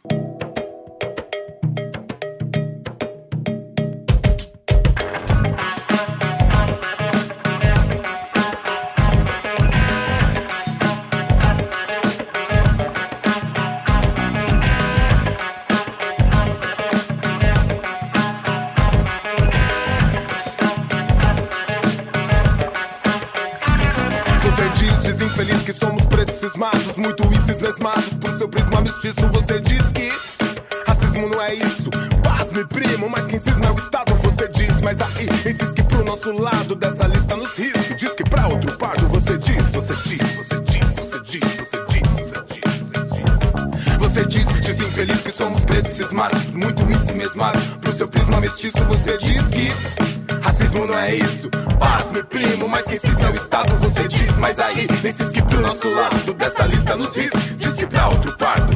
Muito issos mesmados por seu prisma mestiço. Você diz que racismo não é isso. Pasme, primo, mas quem cisma é o Estado. Você diz, mas aí insiste que pro nosso lado dessa lista nos risque. Diz que pra outro pardo você diz, você diz, você diz, você diz, você diz, você diz, você diz. Você disse, diz infeliz que somos pretos cismados, muito issos mesmados pro seu prisma mestiço. Você diz que racismo não é isso. Pasme, primo, mas quem cisma é o Estado. Você diz, mas aí insiste que pro nosso lado dessa lista nos risque. Diz que pra outro pardo.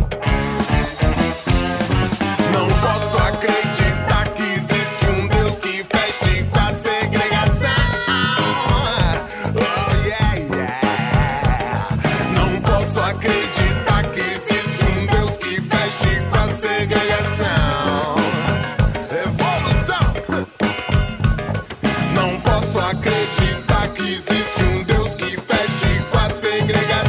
Não posso acreditar que existe um Deus que feche com a segregação. Oh yeah, yeah. Não posso acreditar que existe um Deus que feche com a segregação. Evolução. Não posso acreditar que existe um Deus que feche com a segregação.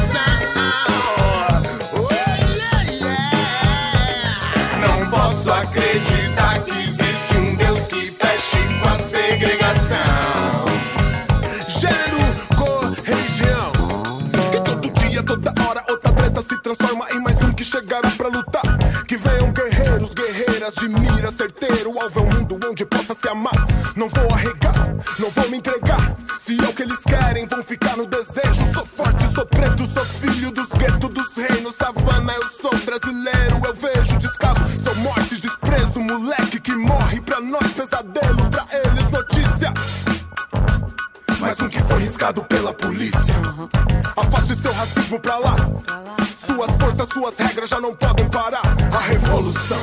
Acreditar que existe um Deus que feche com a segregação. Gênero, cor, religião. E todo dia, toda hora, outra treta se transforma em mais um que chegaram pra lutar. Que venham guerreiros, guerreiras de mira certeiro. O alvo é um mundo onde possa se amar. Não vou arregar, não vou me entregar. Se é o que eles querem, vão ficar no desejo. Sou forte, sou preto, sou filho dos guetos, dos reinos. Savana, eu sou brasileiro, eu vejo descaso. Sou morte, desprezo, moleque que morre. Pra nós pesadelo, pra eles notícia. Mais um que foi riscado pela polícia. Afaste seu racismo pra lá. Suas forças, suas regras já não podem parar a revolução.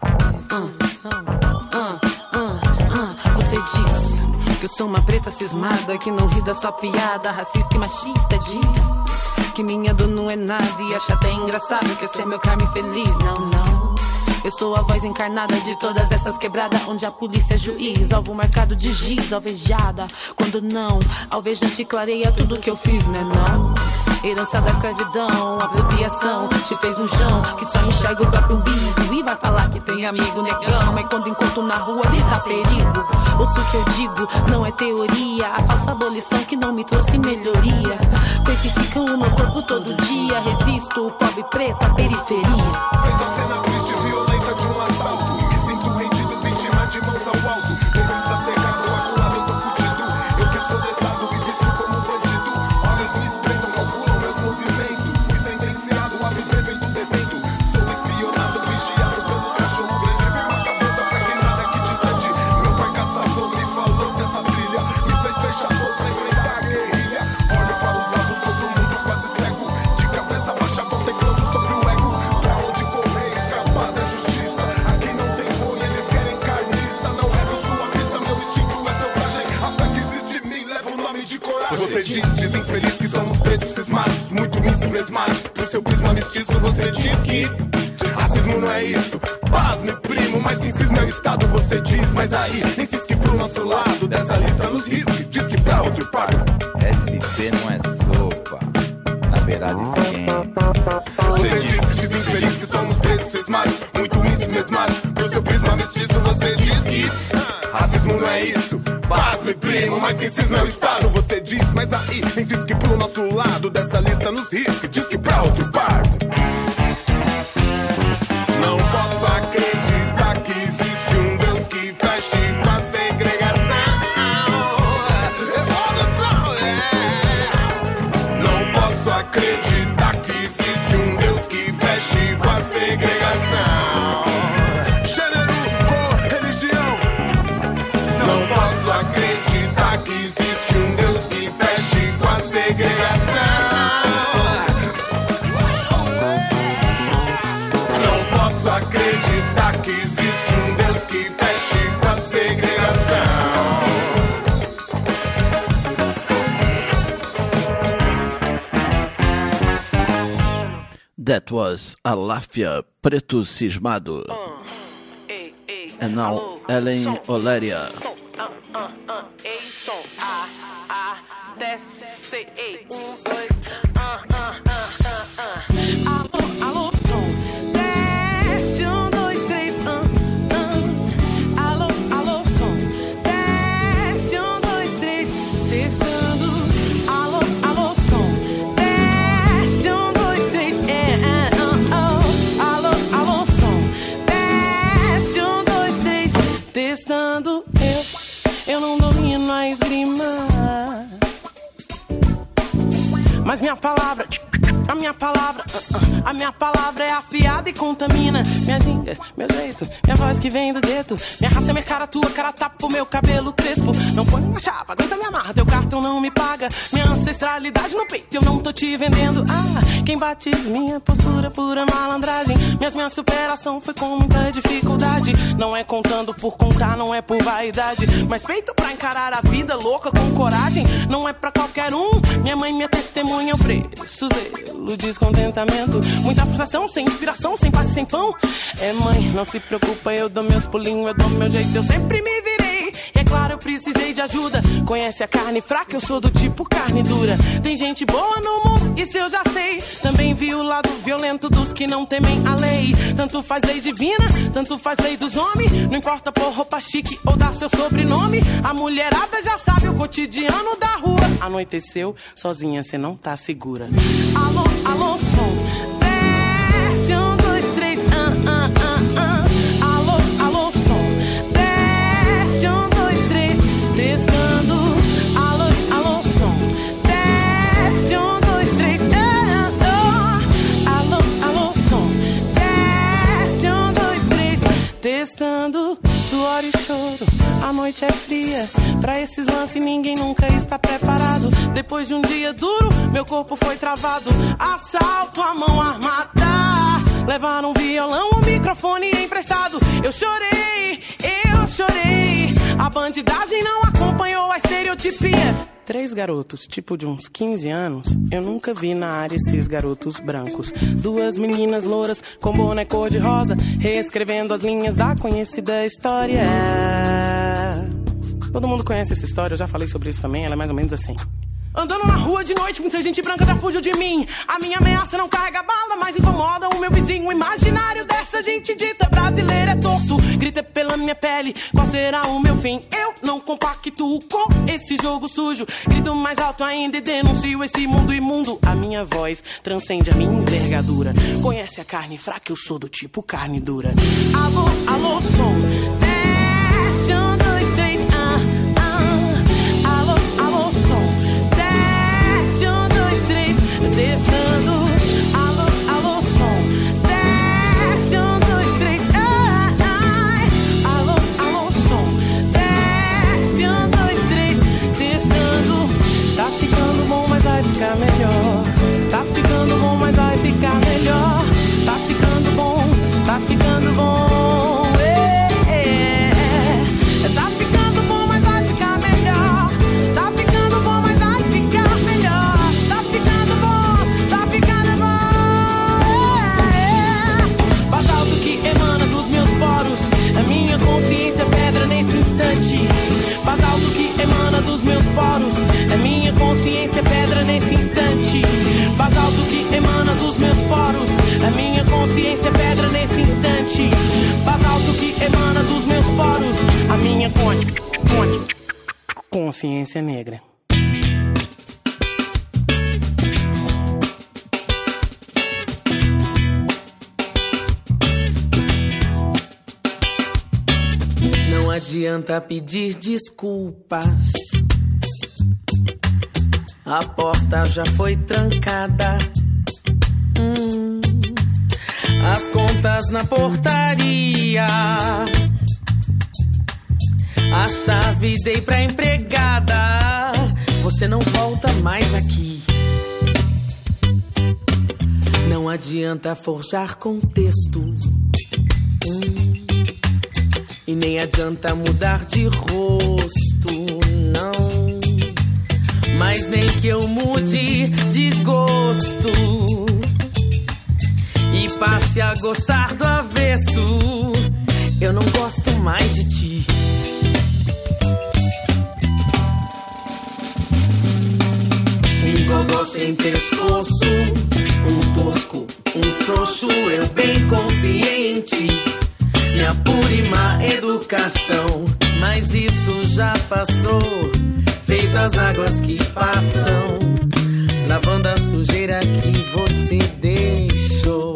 Você diz que eu sou uma preta cismada, que não ri da sua piada racista e machista. Diz que minha dor não é nada e acha até engraçado que esse é meu karma feliz. Não, não. Eu sou a voz encarnada de todas essas quebradas, onde a polícia é juiz, alvo marcado de giz, alvejada. Quando não, alvejante clareia tudo que eu fiz, né não? Herança da escravidão, apropriação, te fez um chão que só enxerga o próprio umbigo. E vai falar que tem amigo negão, mas quando encontro na rua ele tá perigo. Ouço o que eu digo, não é teoria, a falsa abolição que não me trouxe melhoria. Coisificam o meu corpo todo dia, resisto, o pobre preto, a periferia. Feito a cena triste, violenta de um assalto. Me sinto rendido, vítima de mãos ao alto. Resista cercado, acuado, eu tô fudido. Eu que sou lesado e visto como bandido. Olhos me espreitam, calculam meus movimentos. Fui sentenciado a viver feito detento. Sou espionado, vigiado pelos cachorros grandes. Firma a cabeça pra quem nada que te sente. Meu pai caçador me falou dessa trilha. Me fez fechador pra enfrentar a guerrilha. Olho para os lados, todo mundo quase cego. De cabeça baixa, vão teclando sobre o ego. Pra onde correr, escapar da justiça. Aqui não tem boi, eles querem carniça. Não rezo sua missa, meu instinto é selvagem. A fé que existe em mim leva o nome de coragem. Você diz, diz infeliz que somos pretos cismados, muito ruins mesmados. Pro seu prisma mestiço você diz que racismo não é isso. Pasme, primo, mas quem cisma é o Estado. Você diz, mas aí insiste que pro nosso lado dessa lista nos risque. Diz que pra outro pardo S P não é sopa, na beirada esquenta. Você diz, diz infeliz que somos pretos cismados, muito ruins mesmados. Pro seu prisma mestiço você diz que racismo não é isso. Pasme, primo, mas quem cisma é o Estado. Você diz, mas aí insiste que pro nosso lado dessa lista nos risque. Diz que pra outro pardo. Não posso acreditar que existe um Deus que feche com a segregação. Evolução, é. Não posso acreditar que existe um Deus que feche That was Aláfia, Preto Cismado. And now Ellen Oléria. Ei, som, A, A, desce, ei, um, dois, ah, ah, ah, ah, ah. Alô, alô, som, desce, um, dois, três, ah, ah. Alô, alô, som, desce, um, dois, três, testando. Alô, alô, som, desce, um, dois, três, é, é, ah, ah. Alô, alô, som, desce, um, dois, três, testando. Eu, eu não domino a esgrima, mas minha palavra, a minha palavra, a minha palavra é afiada e contamina. Minha ginga, meu jeito, minha voz que vem do gueto. Minha raça é minha cara, tua cara tapa o meu cabelo crespo. Não põe na chapa, aguenta minha marra, teu cartão não me paga. Minha ancestralidade no peito, eu não tô te vendendo. Ah, quem batiza minha postura, pura malandragem. Minhas, minha superação foi com muita dificuldade. Não é contando por contar, não é por vaidade, mas peito pra encarar a vida louca com coragem. Não é pra qualquer um, minha mãe, minha testemunha, eu preço, zelo, descontentamento. Muita frustração, sem inspiração, sem paz, sem pão. É mãe, não se preocupa, eu dou meus pulinhos, eu dou meu jeito, eu sempre me virei. E é claro, eu precisei de ajuda. Conhece a carne fraca, eu sou do tipo carne dura. Tem gente boa no mundo, isso eu já sei. Também vi o lado violento dos que não temem a lei. Tanto faz lei divina, tanto faz lei dos homens. Não importa pôr roupa chique ou dar seu sobrenome. A mulherada já sabe o cotidiano da rua. Anoiteceu, sozinha cê não tá segura. Alô, alô, som, desce, um, dois, três, ah, ah, ah, ah. Alô, alô, som, desce, um, dois, três, testando. Alô, alô, som, desce, um, dois, três, ah, ah. Alô, alô, som, desce, um, dois, três, testando. Suor e choro, a noite é fria. Pra esses lances ninguém nunca está preparado. Depois de um dia duro, meu corpo foi travado. Assalto à mão armada. Levaram um violão, um microfone emprestado. Eu chorei, eu chorei. A bandidagem não acompanhou a estereotipia. Três garotos, tipo de uns quinze anos. Eu nunca vi na área esses garotos brancos. Duas meninas louras com boné cor de rosa, reescrevendo as linhas da conhecida história. Todo mundo conhece essa história, eu já falei sobre isso também. Ela é mais ou menos assim. Andando na rua de noite, muita gente branca já fugiu de mim. A minha ameaça não carrega bala, mas incomoda o meu vizinho imaginário dessa gente dita. Brasileiro é torto, grita pela minha pele, qual será o meu fim? Eu não compactuo com esse jogo sujo. Grito mais alto ainda e denuncio esse mundo imundo. A minha voz transcende a minha envergadura. Conhece a carne fraca, eu sou do tipo carne dura. Alô, alô, som, desce, um, dois, três, ah, ah. Alô, alô, som, um, dois, três, testando. Alô, alô, som, desce, um, dois, três, ai, ai. Alô, alô, som, desce, um, dois, três, testando. Tá ficando bom, mas vai ficar melhor. Tá ficando bom, mas vai ficar melhor. Tá ficando bom, tá ficando bom. É, é, é. Tá ficando bom, mas vai ficar melhor. Tá ficando bom, mas vai ficar melhor. Tá ficando bom, tá ficando bom. É, é. Basalto que emana dos meus poros. A minha consciência é pedra nesse instante. Basalto que emana dos meus poros. A minha consciência é pedra nesse instante. Basalto que emana dos meus poros. A minha consciência é pedra nesse instante. Basalto que emana dos meus poros. A minha con- consciência negra. Não adianta pedir desculpas. A porta já foi trancada. Hum, as contas na portaria. A chave dei pra empregada. Você não volta mais aqui. Não adianta forjar contexto. Hum, e nem adianta mudar de rosto, não. Mas nem que eu mude de gosto. passe a gostar do avesso. Eu não gosto mais de ti. Um gogó sem pescoço, um tosco, um frouxo. Eu bem confiei em ti, minha pura e má educação. Mas isso já passou, feito as águas que passam, lavando a sujeira que você deixou.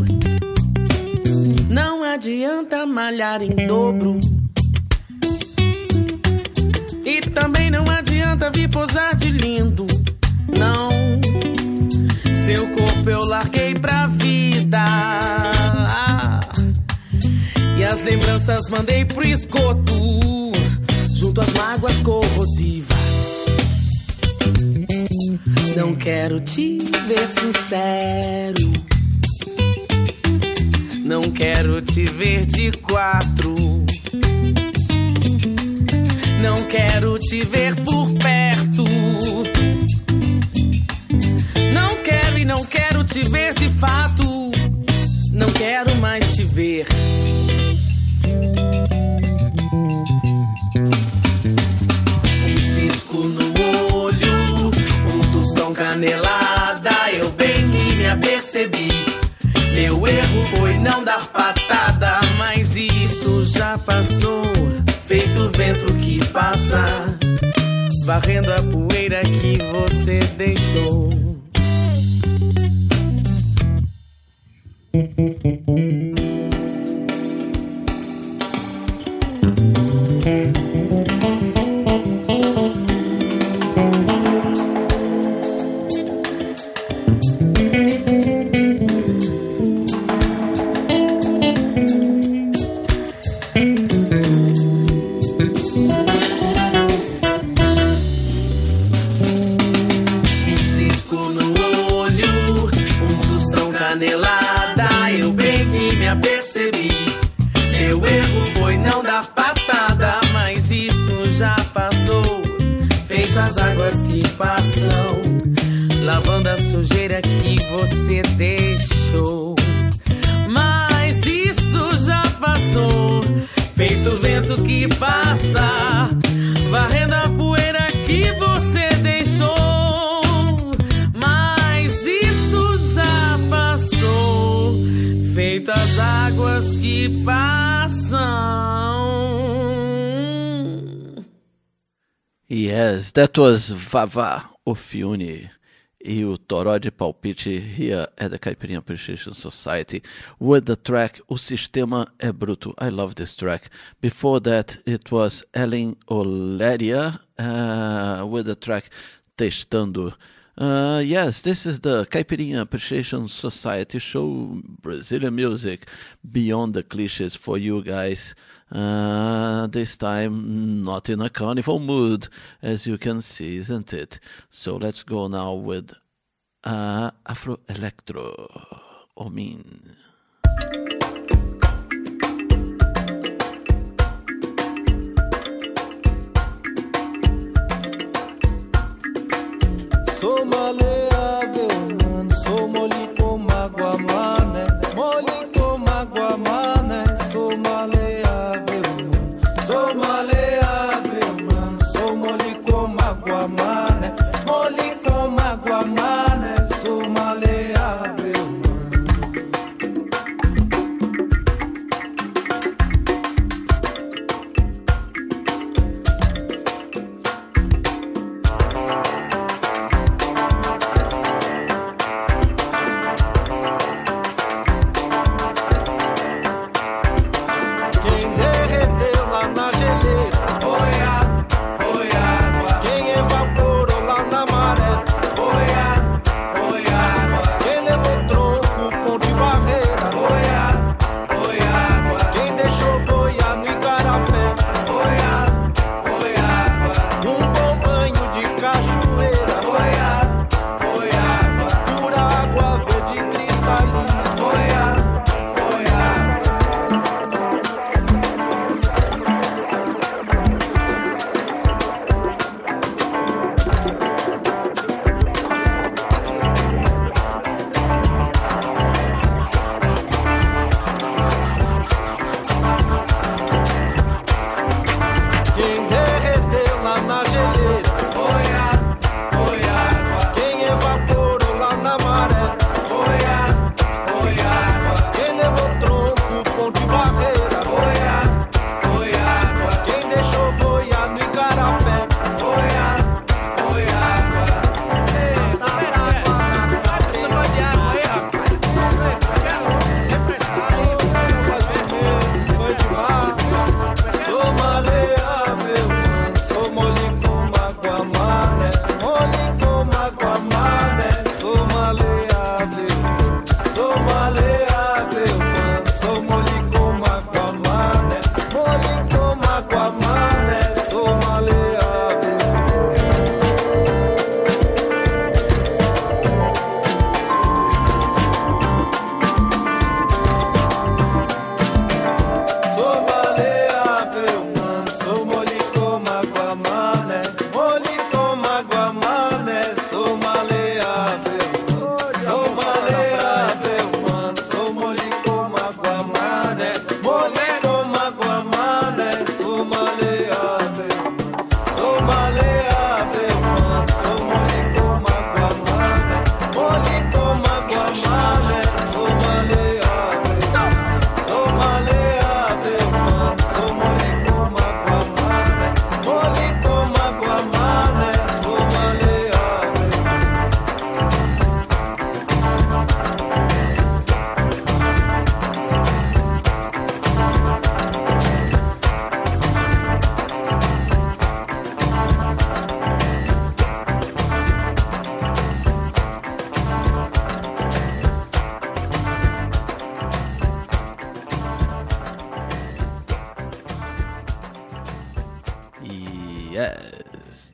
Não adianta malhar em dobro, e também não adianta vir posar de lindo. Não, seu corpo eu larguei pra vida, ah, e as lembranças mandei pro esgoto, junto às mágoas corrosivas. Não quero te ver sincero, não quero te ver de quatro, não quero te ver por perto, não quero e não quero te ver de fato, não quero mais te ver. Um cisco no olho, um tostão canelada, eu bem que me apercebi. Meu erro foi não dar patada, mas isso já passou, feito o vento que passa, varrendo a poeira que você deixou. As águas que passam, lavando a sujeira que você deixou. Mas isso já passou, feito o vento que passa, varrendo a poeira que você deixou. Mas isso já passou, feito as águas que passam. Yes, that was Vavá Ofiune e o Toró de Palpite here at the Caipirinha Appreciation Society with the track O Sistema é Bruto. I love this track. Before that it was Ellen Oleria uh, with the track Testando. Uh, yes, this is the Caipirinha Appreciation Society show, Brazilian music beyond the cliches for you guys. Uh, this time not in a carnival mood, as you can see, isn't it? So let's go now with uh, Afro Electro, Omin. Sou maleável, mano, sou mole como água, mané, mole como água, mané, sou maleável, mano, sou maleável, mano, sou mole como água, mané, mole como água, mané, sou maleável, mano.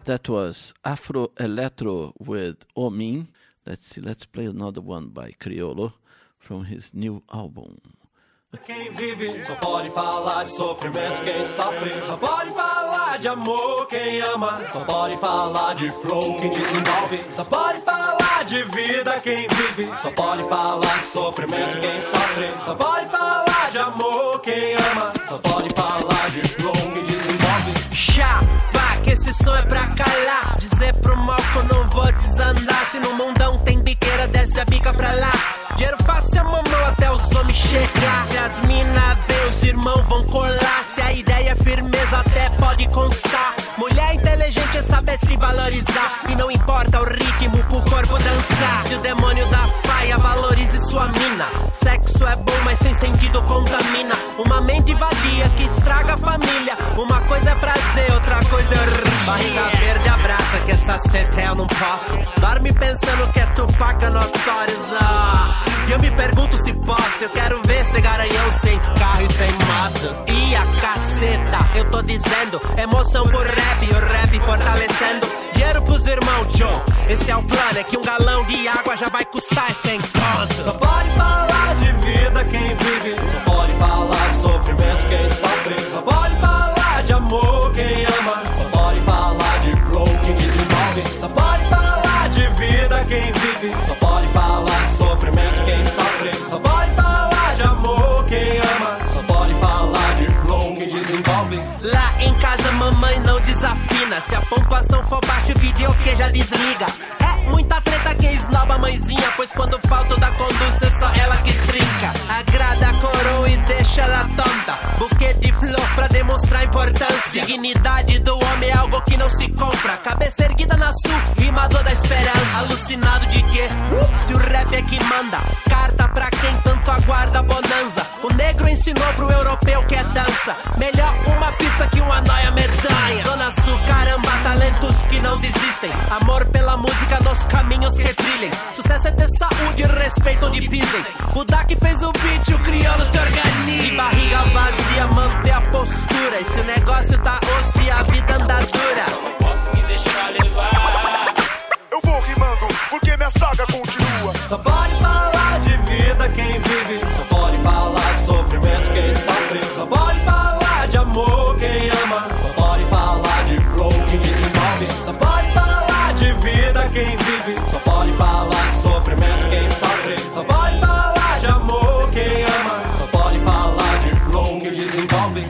that was Afro Eletro with Omin. Let's see, let's play another one by Criolo from his new album. Quem vive só pode falar de sofrimento, quem sofre só pode falar de amor, quem ama só pode falar de flow, quem desenvolve só pode falar de vida, quem vive só pode falar de sofrimento, quem sofre só pode falar de amor, quem ama só pode falar de flow, quem desenvolve. Chapa, que esse som é pra calar, dizer pro mal que eu não vou desandar, se no mundão tem biqueira, desce a bica pra lá. Dinheiro fácil a mamão até os homens chegar. Se as mina vê, os irmãos vão colar. Se a ideia é firmeza, até pode constar. Mulher inteligente é saber se valorizar. E não importa o ritmo pro corpo dançar. Se o demônio da faia, valorize sua mina. Sexo é bom, mas sem sentido contamina. Uma mente vadia que estraga a família. Uma coisa é prazer, outra coisa é rir. Barriga verde abraça que essas teté eu não posso. Dorme pensando que é Tupac Notorious. Ah. E eu me pergunto se posso. Eu quero ver esse garanhão sem carro e sem moto. E a caceta, eu tô dizendo. Emoção por rap, o rap fortalecendo. Dinheiro pros irmãos Joe. Esse é o plano, é que um galão de água já vai custar sem conto. Só pode falar de vida quem vive. Só pode falar de sofrimento quem sofre. Só pode falar de amor quem ama. Só pode falar de flow quem desenvolve. Só pode falar de vida quem vive. Só pode falar de sofrimento quem sofre. Só pode falar de amor quem ama. Só pode falar de flow quem desenvolve. Lá em casa mamãe não desafina. Se a pontuação for baixa o vídeo que já desliga. É muita treta quem esnoba a mãezinha. Pois quando falta da condução é só ela que trinca. Agrada a coroa e deixa ela tonta. Buquê de flor pra demonstrar importância. Dignidade do homem é algo que não se compra. Cabeça erguida na sul, rimador da esperança. Alucinado de que? Uh, se o rap é que manda. Carta pra quem tanto aguarda bonança. O negro ensinou pro europeu que é dança. Melhor uma pista que uma noia medonha. Zona Sul, caramba, talentos que não desistem. Amor pela música nos caminhos que trilhem. Sucesso é ter saúde e respeito onde pisem. O Dak fez o beat, o crioulo se organiza. De barriga vazia, manter a postura. E se o negócio tá osso e a vida anda dura, não posso me deixar levar. Eu vou rimando, porque minha saga continua. Só pode falar de vida quem vive. Só pode falar de sofrimento quem sofre. Só pode falar de amor quem ama. Só pode falar de flow quem desenvolve. Só pode falar de vida quem vive. Só pode falar de sofrimento quem sofre. Só pode falar de amor quem ama. Só pode falar de flow quem desenvolve.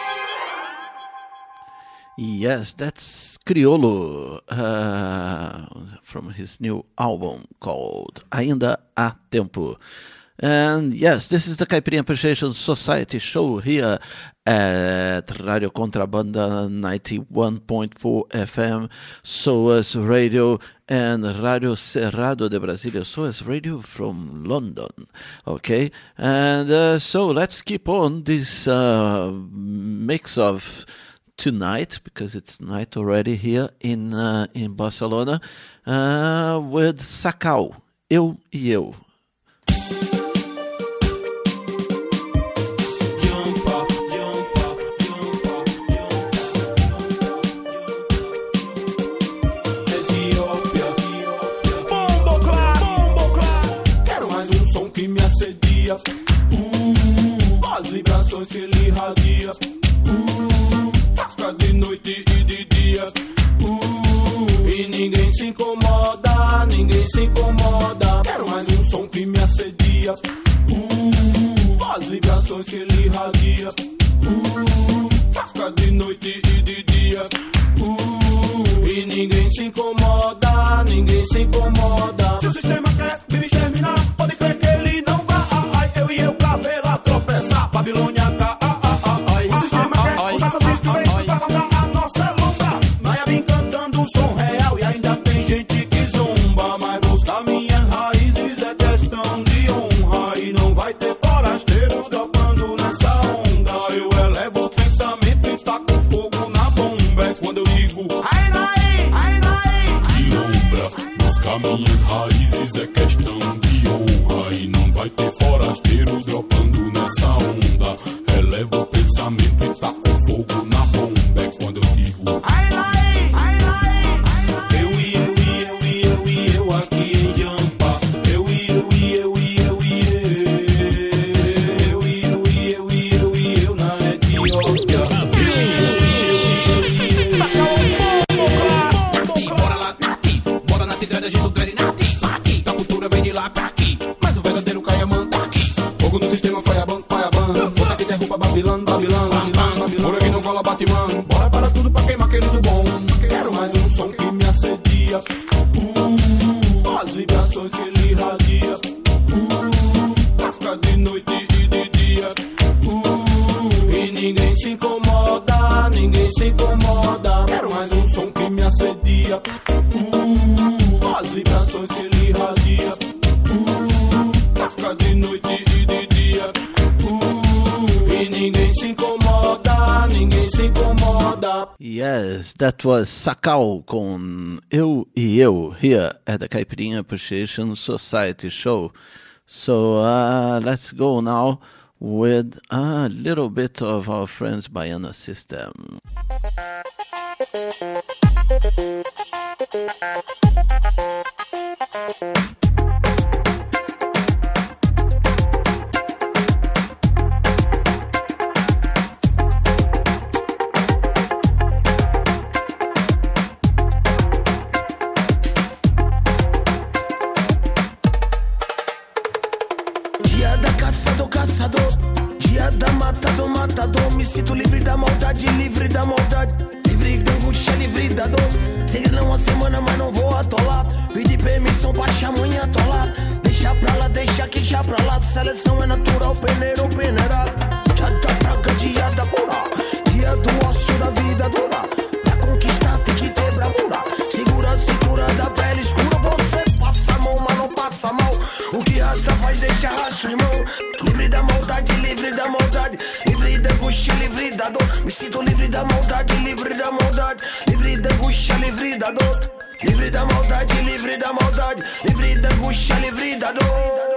Yes, that's Criolo uh, from his new album called Ainda Há Tempo. And yes, this is the Caipirinha Appreciation Society show here at Radio Contrabanda ninety-one point four F M, SOAS Radio, and Radio Cerrado de Brasilia, SOAS Radio from London. Okay, and uh, so let's keep on this uh, mix of tonight, because it's night already here in uh, in Barcelona, uh, with Sacau, Eu e Eu. Quero mais um som que me assedia, uh, as vibrações que ele irradia, uh, de noite e de dia, uh, e ninguém se incomoda, ninguém se incomoda. Quero mais um som que me assedia, uh, as vibrações que ele irradia, uh, de noite e de dia, uh, e ninguém se incomoda, ninguém se incomoda. Se o sistema quer me exterminar, pode crer que ele não vai. Ai, eu e eu pra vê-la tropeçar, Babilônia cá. O sistema quer usar seus instrumentos pra matar a nossa luta. Maia vem cantando um som real e ainda tem gente que zomba. Mas buscar minhas raízes é questão de honra. E não vai ter forasteiro dropando nessa onda. Eu elevo o pensamento e taco fogo na bomba. É quando eu digo ai, ai, ai, ai. De ombra, buscar minhas raízes é questão de honra. E não vai ter forasteiro dropando nessa onda. Elevo o pensamento e taco fogo na bomba. É quando eu digo ai, ai, ai, ai. ninguém jampa. Eu ia, eu ia, eu ia, eu ia. Eu ia, eu ia, eu ia, eu ia, eu na Etiópia. Nati, bora lá, Nati. Bora Nati, dread, a gente do dread, Nati. Nati, da cultura vem de lá pra aqui. Mas o verdadeiro Caiamã tá aqui. Fogo no sistema, Fireban, Fireban. Você que derruba Babilão, Babilão, Babilão. Por aqui não cola Batman. Bora para tudo pra queimar querido bom. Quero mais um som que me assedia. Uh, as vibrações que ele irradia. Uh, fica de noite e de dia. Uh, e ninguém se incomoda, ninguém se incomoda. Quero mais um som que me assedia. Uh, as vibrações que ele irradia. Uh, fica de noite e de dia. Uh, e ninguém se incomoda, ninguém se incomoda. Yes, that was Sakal com Eu e Eu here at the Caipirinha Appreciation Society show. So uh, let's go now with a little bit of our friends Baiana System. Dia da caçador, caçador. Dia da matador, matador. Me sinto livre da maldade, livre da maldade. Livre da angústia, livre da dor. Segui uma semana, mas não vou atolar. Pedi permissão pra amanhã atolar. Deixa pra lá, deixa que já pra lá. Seleção é natural, peneiro, peneirado. Dia da praga, dia da cura. Dia do osso da vida dura. Pra conquistar tem que ter bravura. Segura a cintura da pele escura. Você passa a mão, mas não passa mal. O que rasta faz deixar rastro, irmão. Livre da maldade, livre da maldade. Livre da angústia, livre da dor. Me sinto livre da maldade, livre da maldade. Livre da angústia, livre da dor. Livre da maldade, livre da maldade. Livre da angústia, livre da dor.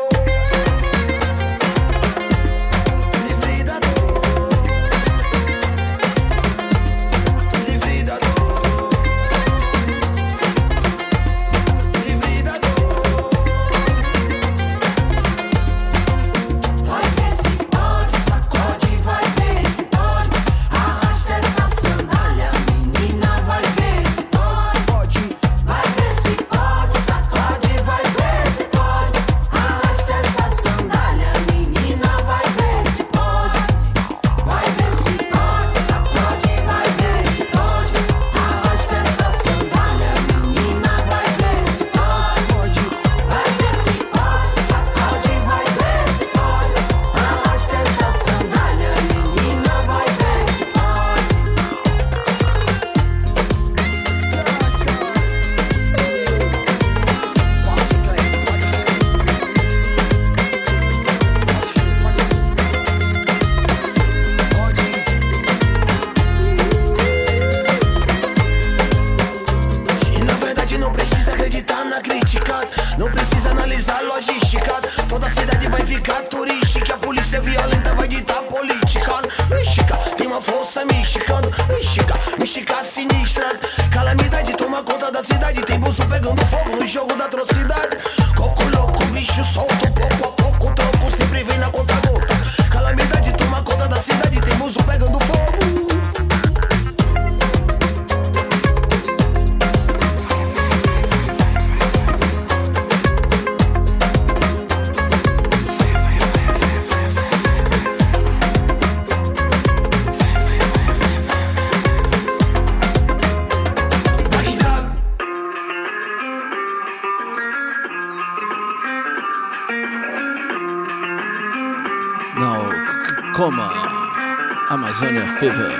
Livre da dor. Livre da dor. Livre da dor. Vai ver se pode, sacode, vai ver se pode. Arrasta essa sandália, menina, vai ver se pode. Vai ver se pode, sacode, vai ver se pode. Arrasta essa sandália, menina, vai ver se pode. Vai ver se pode, sacode, vai ver se pode. Arrasta essa sandália, menina, vai ver se pode. Vai ver se pode, sacode, vai ver se pode. Arrasta essa sandália, menina, vai ver se pode. E na verdade não precisa acreditar na crítica. Não precisa analisar a logística. Toda a cidade vai ficar turística. A polícia violenta vai ditar política. Mística, tem uma força mística. Mística, mística sinistra. Calamidade toma conta da cidade. Tem bolso pegando fogo no jogo da atrocidade. Coco louco, bicho solto. Pouco a pouco o troco sempre vem na conta gota. Calamidade toma conta da cidade. Tem bolso pegando fogo. Now, C- Coma, Amazonia Fever.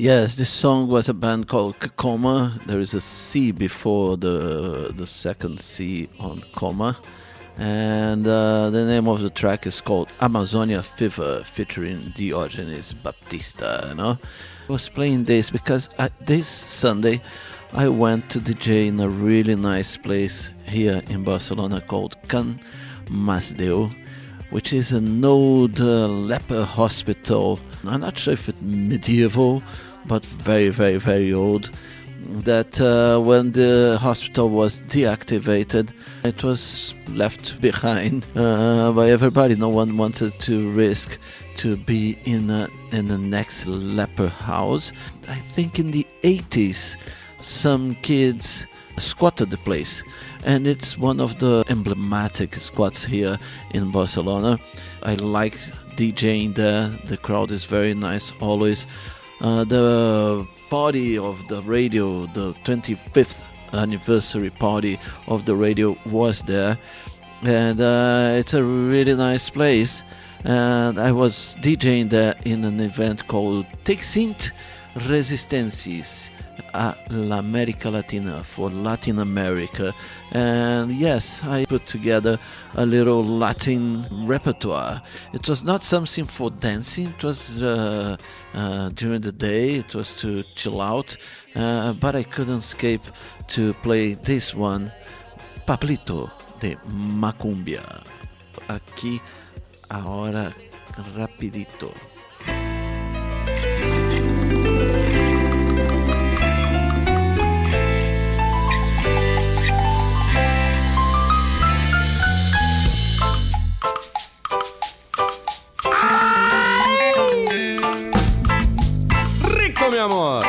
Yes, this song was a band called Coma. There is a C before the the second C on Coma. And uh, the name of the track is called Amazonia Fever, featuring Diogenes Baptista. You know? I was playing this because I, this Sunday I went to D J in a really nice place here in Barcelona called Can Masdeu, which is an old uh, leper hospital. I'm not sure if it's medieval, but very, very, very old. That uh, when the hospital was deactivated, it was left behind uh, by everybody. No one wanted to risk to be in a, in the next leper house. I think in the eighties, some kids squatted the place, and it's one of the emblematic squats here in Barcelona. I like DJing there. The crowd is very nice always. Uh, the party of the radio, the twenty-fifth anniversary party of the radio was there, and uh, it's a really nice place. And I was DJing there in an event called Texint Resistencies a la America Latina, for Latin America. And yes, I put together a little Latin repertoire. It was not something for dancing, it was uh, uh, during the day, it was to chill out, uh, but I couldn't escape to play this one, Pablito de Macumbia. Aqui, ahora, rapidito. Mi amor.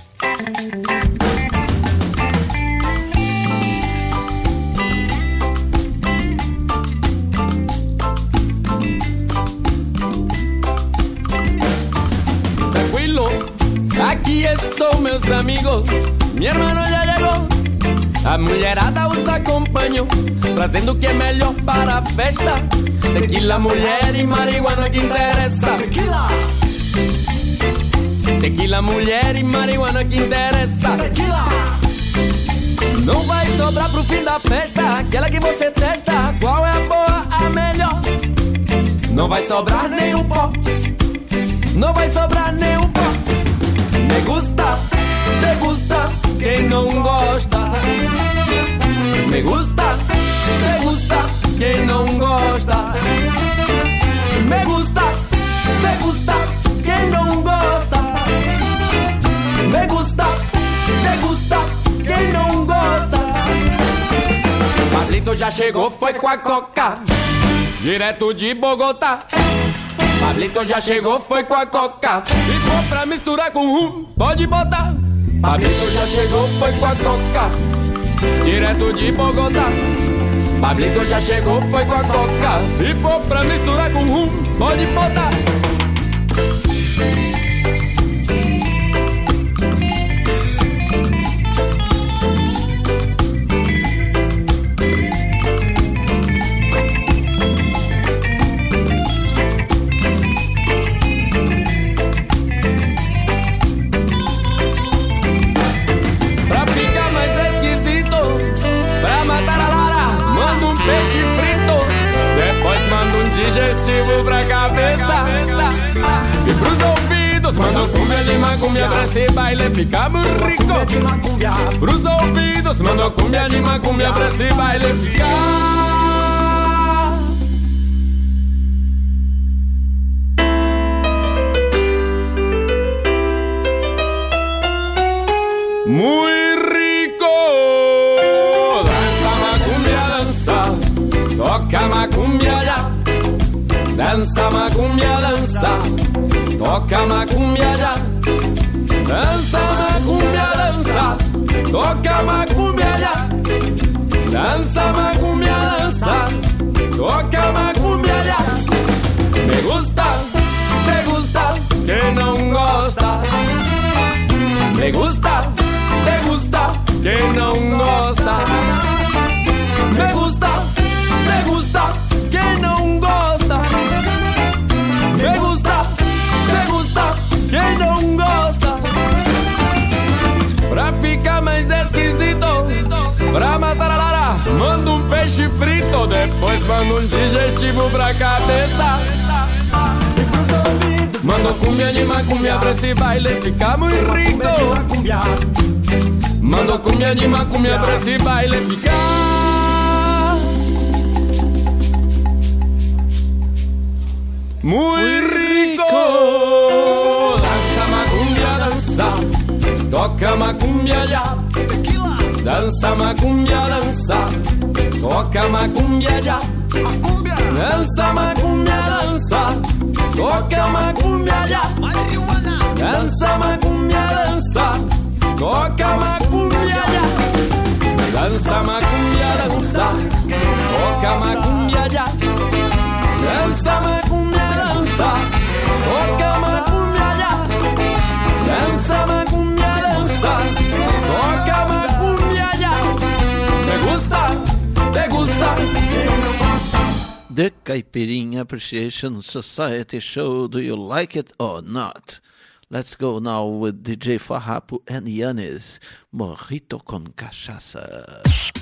Tranquilo, aqui estou, meus amigos. Minha irmã já chegou. A mulherada os acompanhou, trazendo o que é melhor para a festa. Tequila, mulher e marihuana que interessa. Tequila. Tequila, mulher e marihuana que interessa. Tequila. Não vai sobrar pro fim da festa aquela que você testa. Qual é a boa, a melhor? Não vai sobrar nenhum pó. Não vai sobrar nenhum pó. Me gusta, te gusta, quem não gosta. Me gusta, te gusta, quem não gosta. Me gusta, te gusta, quem não gosta. Me gusta, te gusta, quem não gosta. Pablito já chegou, foi com a coca, direto de Bogotá. Pablito já chegou, foi com a coca. Se for pra misturar com rum, pode botar. Pablito já chegou, foi com a coca, direto de Bogotá. Pablito já chegou, foi com a coca. Se for pra misturar com rum, pode botar. Digestivo pra cabeça e pros ouvidos, manda cumbia de macumba pra esse baile ficar muito rico. Pros ouvidos, manda cumbia de macumba pra esse baile ficar muito rico. Dança macumbia, dança, toca macumbia já. Dança macumbia, dança, toca macumbia já. Dança macumbia, dança, toca macumbia já. Dança macumbia, dança, toca macumbia já. Me gusta, te gusta, quem não gosta. Me gusta, te gusta, quem não gosta. Me gusta, te gusta, quem não gosta. Me gusta, te gusta, quem não gosta. peixe frito, depois manda um digestivo pra cabeça. Mando cumbia de macumba pra esse baile ficar muito rico. Mando cumbia de macumba pra esse baile ficar muito rico. Dança macumbia, dança, toca macumbia já. Dança macumbia, dança, toca macumbia já. Dança macumbia, dança, toca macumbia já. Dança macumbia, dança, toca macumbia já. Dança macumbia, dança, toca macumbia já. Dança macumbia, dança, toca macumbia já. Dança macumbia, dança, toca macumbia já. Te gusta, te gusta. The Caipirinha Appreciation Society show. Do you like it or not? Let's go now with D J Farrapo and Yannis. Morrito con cachaça.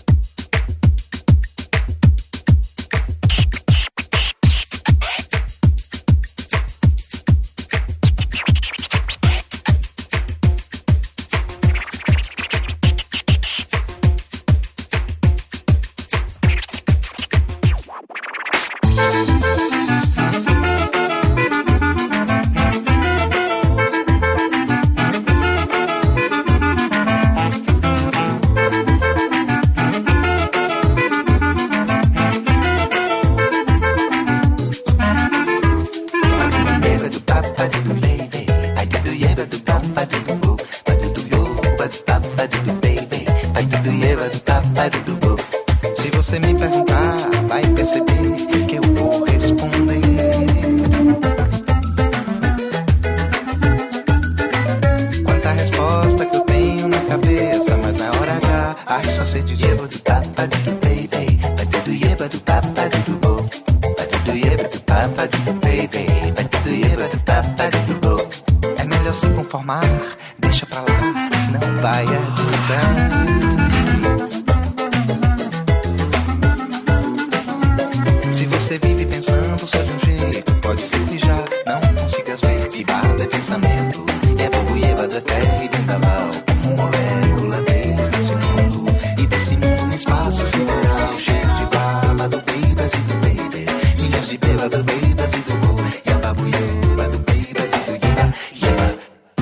Se você me perguntar, vai perceber que eu vou responder. Quanta resposta que eu tenho na cabeça, mas na hora H, ai só sei dizer do tapa do baby, vai tudo yeba do tapa do bo, vai tudo yeba do tapa do baby, vai tudo yeba do tapa do bo. É melhor se conformar, deixa pra lá, não vai adiantar. Se você vive pensando só de um jeito, pode ser que já não consigas ver. Vibado é pensamento, é fogo e eva da terra e vendaval. Como molécula deles nesse mundo, e desse mundo um espaço sideral. Cheio de baba do babies e do baby, milhões de beba do babies e do go, e a babuieba do babies e do yeba, yeba.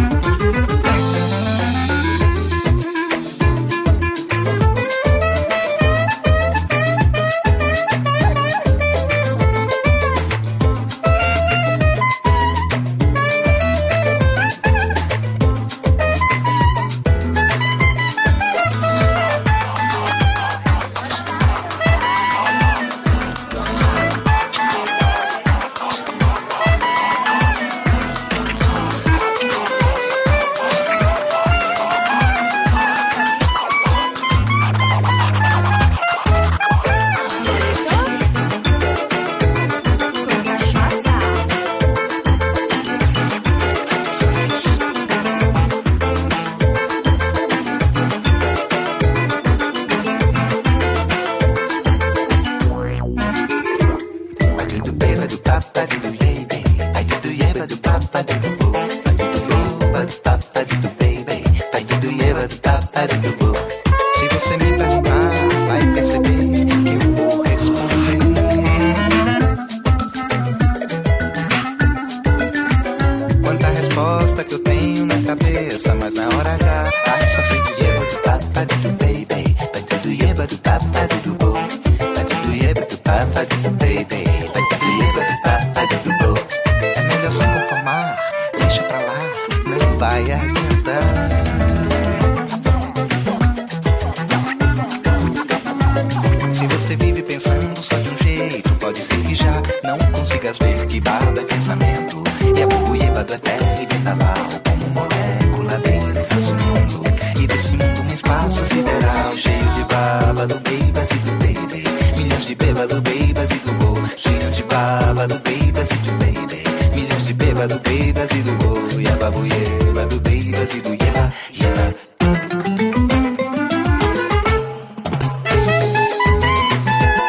Se você me perguntar, vai perceber que eu vou responder. Quanta resposta que eu tenho na cabeça, mas na hora H, ai só sei dizer do tapa do baby, vai tudo yeba do tapa do bo, vai tudo yeba do tapa do baby, vai tudo yeba do tapa do bo. É melhor se conformar, deixa pra lá, não vai adiantar. Se você vive pensando só de um jeito, pode ser que já não consigas ver que baba é pensamento, é burro e eba do terra e vendaval, como molécula deles nesse mundo, e desse mundo um espaço sideral, cheio de baba do babies e do baby, milhões de beba do babies e do go, cheio de baba do babies e do baby, milhões de beba do babies e do go, e a babuieba do babies e do yeba, yeba.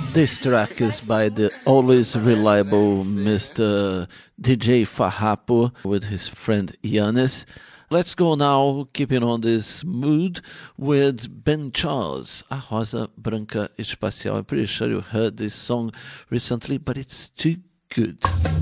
This track is by the always reliable Mister D J Farrapo with his friend Yannis. Let's go now, keeping on this mood, with Ben Charles, A Rosa Branca Espacial. I'm pretty sure you heard this song recently, but it's too good.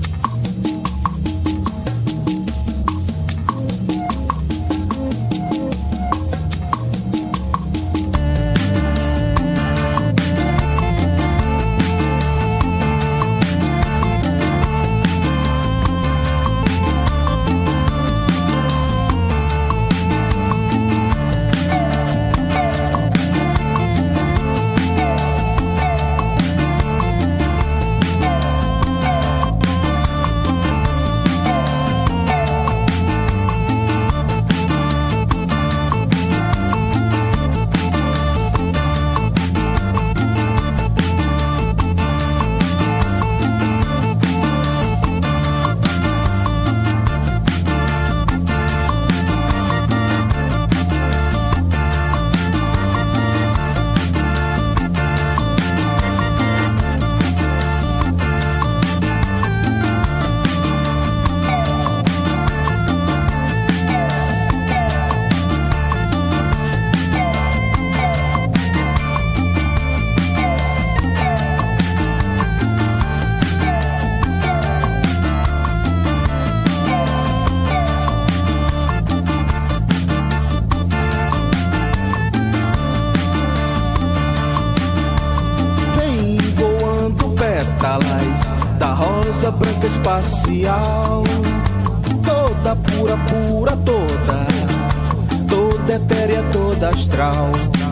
Da rosa branca espacial, toda pura, pura, toda, toda etérea, toda astral.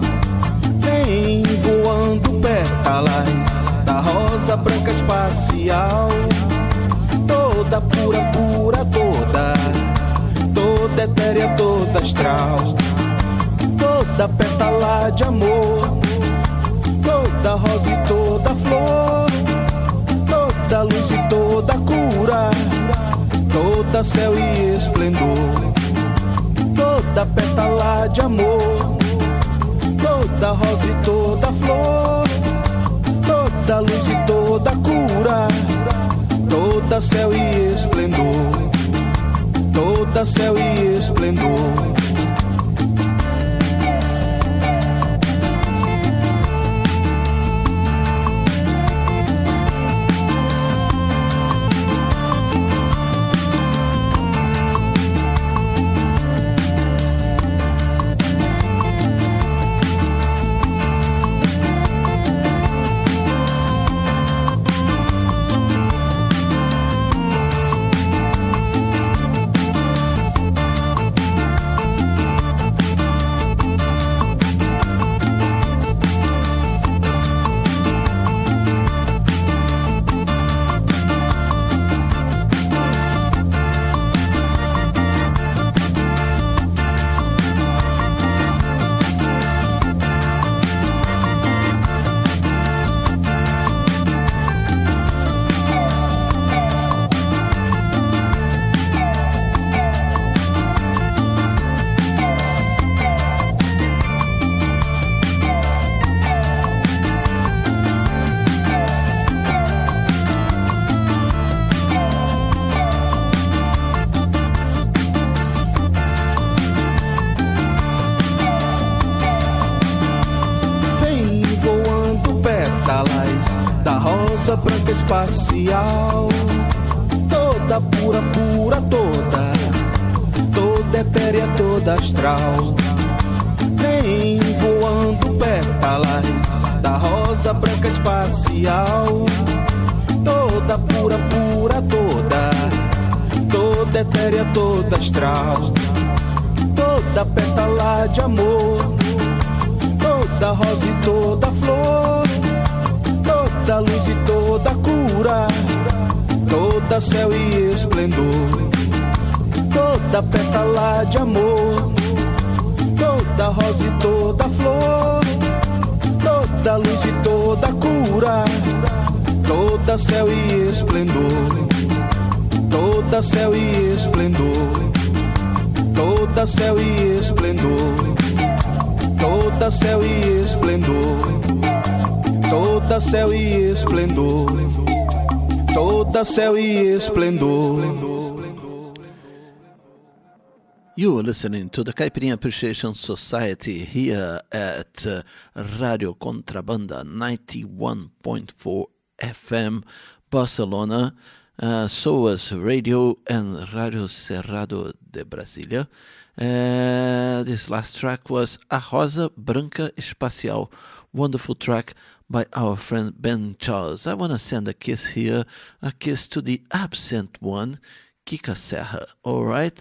Vem voando pétalas da rosa branca espacial, toda pura, pura, toda, toda etérea, toda astral. Toda pétala de amor, toda rosa e toda flor, toda luz e toda cura, toda céu e esplendor. Toda pétala de amor, toda rosa e toda flor, toda luz e toda cura, toda céu e esplendor. Toda céu e esplendor. Da rosa branca espacial, toda pura, pura, toda, toda etérea, toda astral. Vem voando pétalas da rosa branca espacial, toda pura, pura, toda, toda etérea, toda astral. Toda pétala de amor, toda rosa e toda flor, toda luz e toda cura, toda céu e esplendor. Toda pétala de amor, toda rosa e toda flor, toda luz e toda cura, toda céu e esplendor. Toda céu e esplendor. Toda céu e esplendor. Toda céu e esplendor. toda céu e esplendor, toda céu e esplendor. You are listening to the Caipirinha Appreciation Society here at uh, Radio Contrabanda ninety-one point four F M Barcelona, uh, SOAS Radio and Radio Cerrado de Brasília. Uh, this last track was A Rosa Branca Espacial, wonderful track by our friend Ben Charles. I want to send a kiss here, a kiss to the absent one, Kika Serra. All right,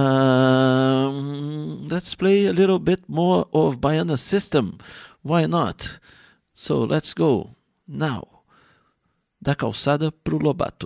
um, let's play a little bit more of Baiana System. Why not? So let's go now. Da calçada pro Lobato.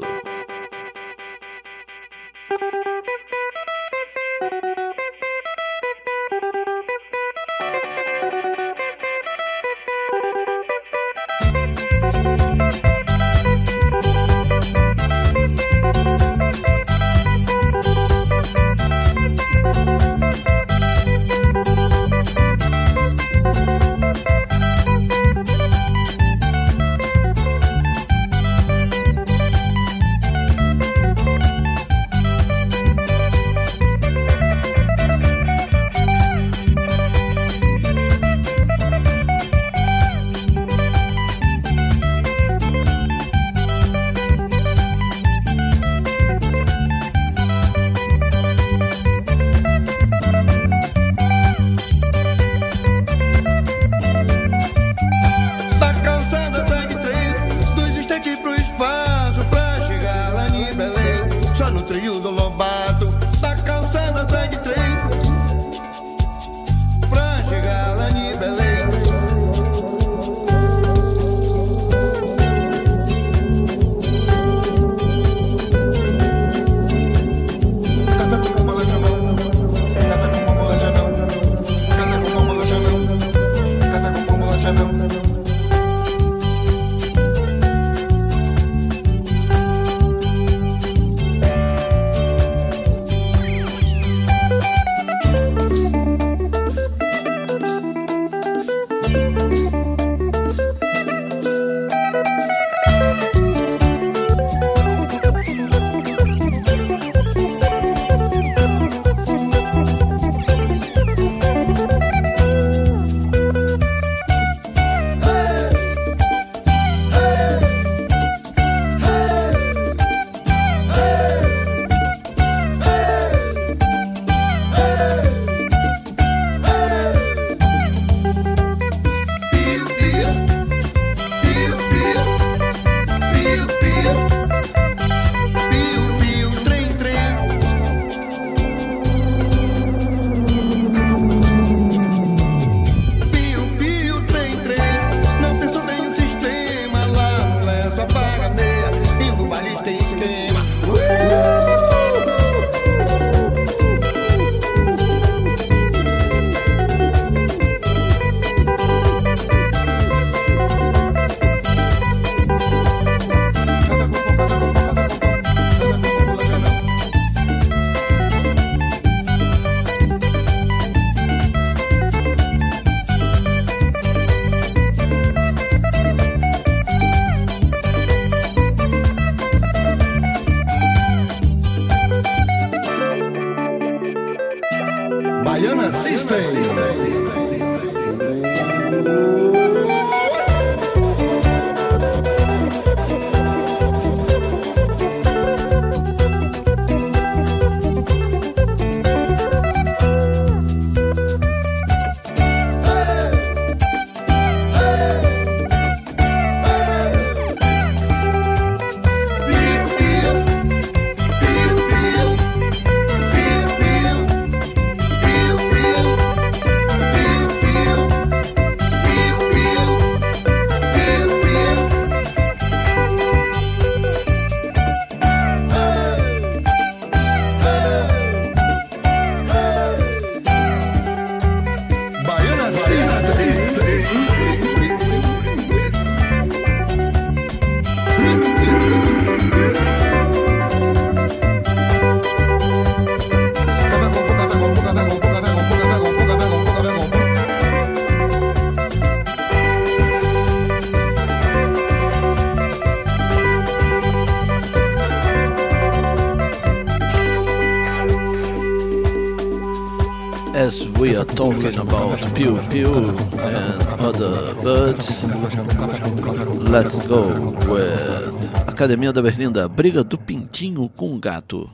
as we are talking about Piu Piu and other birds, let's go with Academia da Berlinda, Briga do Pintinho com o Gato.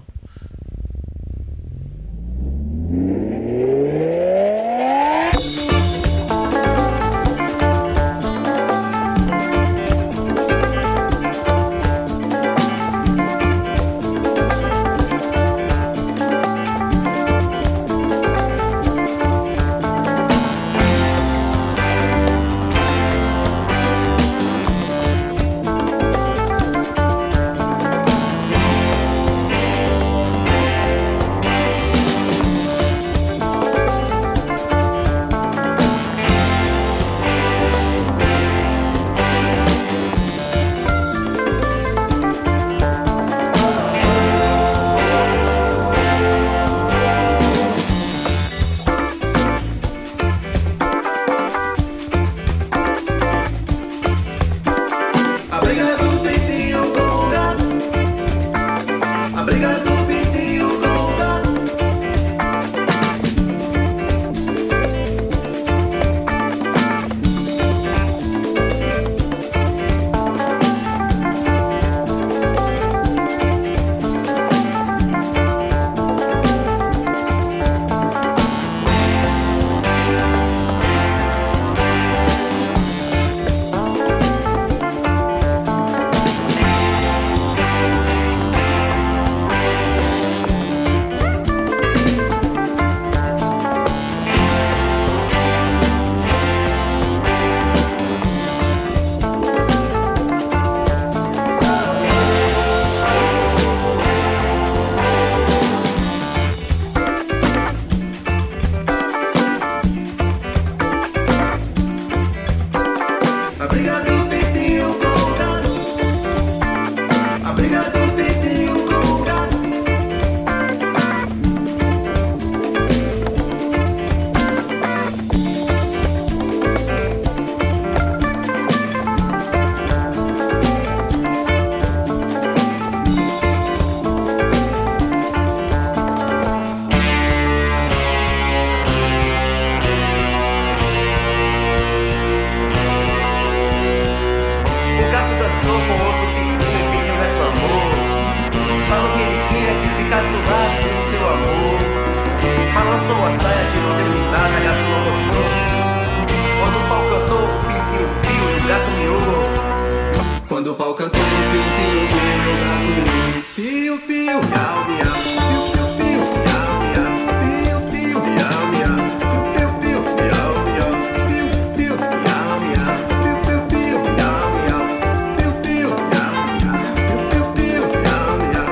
Quando o pau cantou, o pintinho do meu gato miou. Piu, piu, miau, miau. Piu, piu, piu, miau, miau. Piu, piu, miau, miau. Piu, piu, piu, miau, miau. Piu, piu, miau, miau. Piu, piu, piu, miau, miau. Piu, piu, miau, miau. Piu, piu, piu, miau, miau.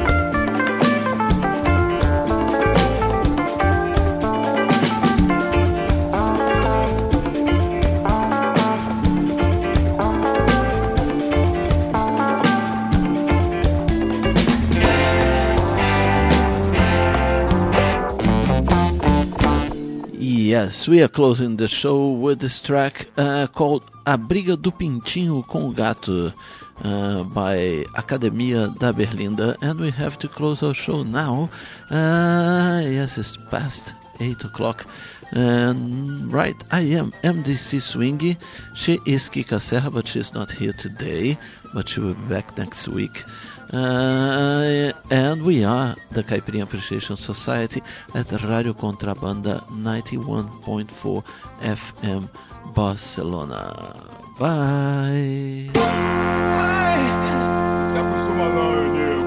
Yes, we are closing the show with this track uh, called A Briga do Pintinho com o Gato uh, by Academia da Berlinda, and we have to close our show now. Uh, yes, it's past eight o'clock. And right, I am M D C Swing. She is Kika Serra, but she's not here today, but she will be back next week. Uh, and we are the Caipirinha Appreciation Society at Radio Contrabanda ninety-one point four F M Barcelona. Bye. Se acostuma não, Nil.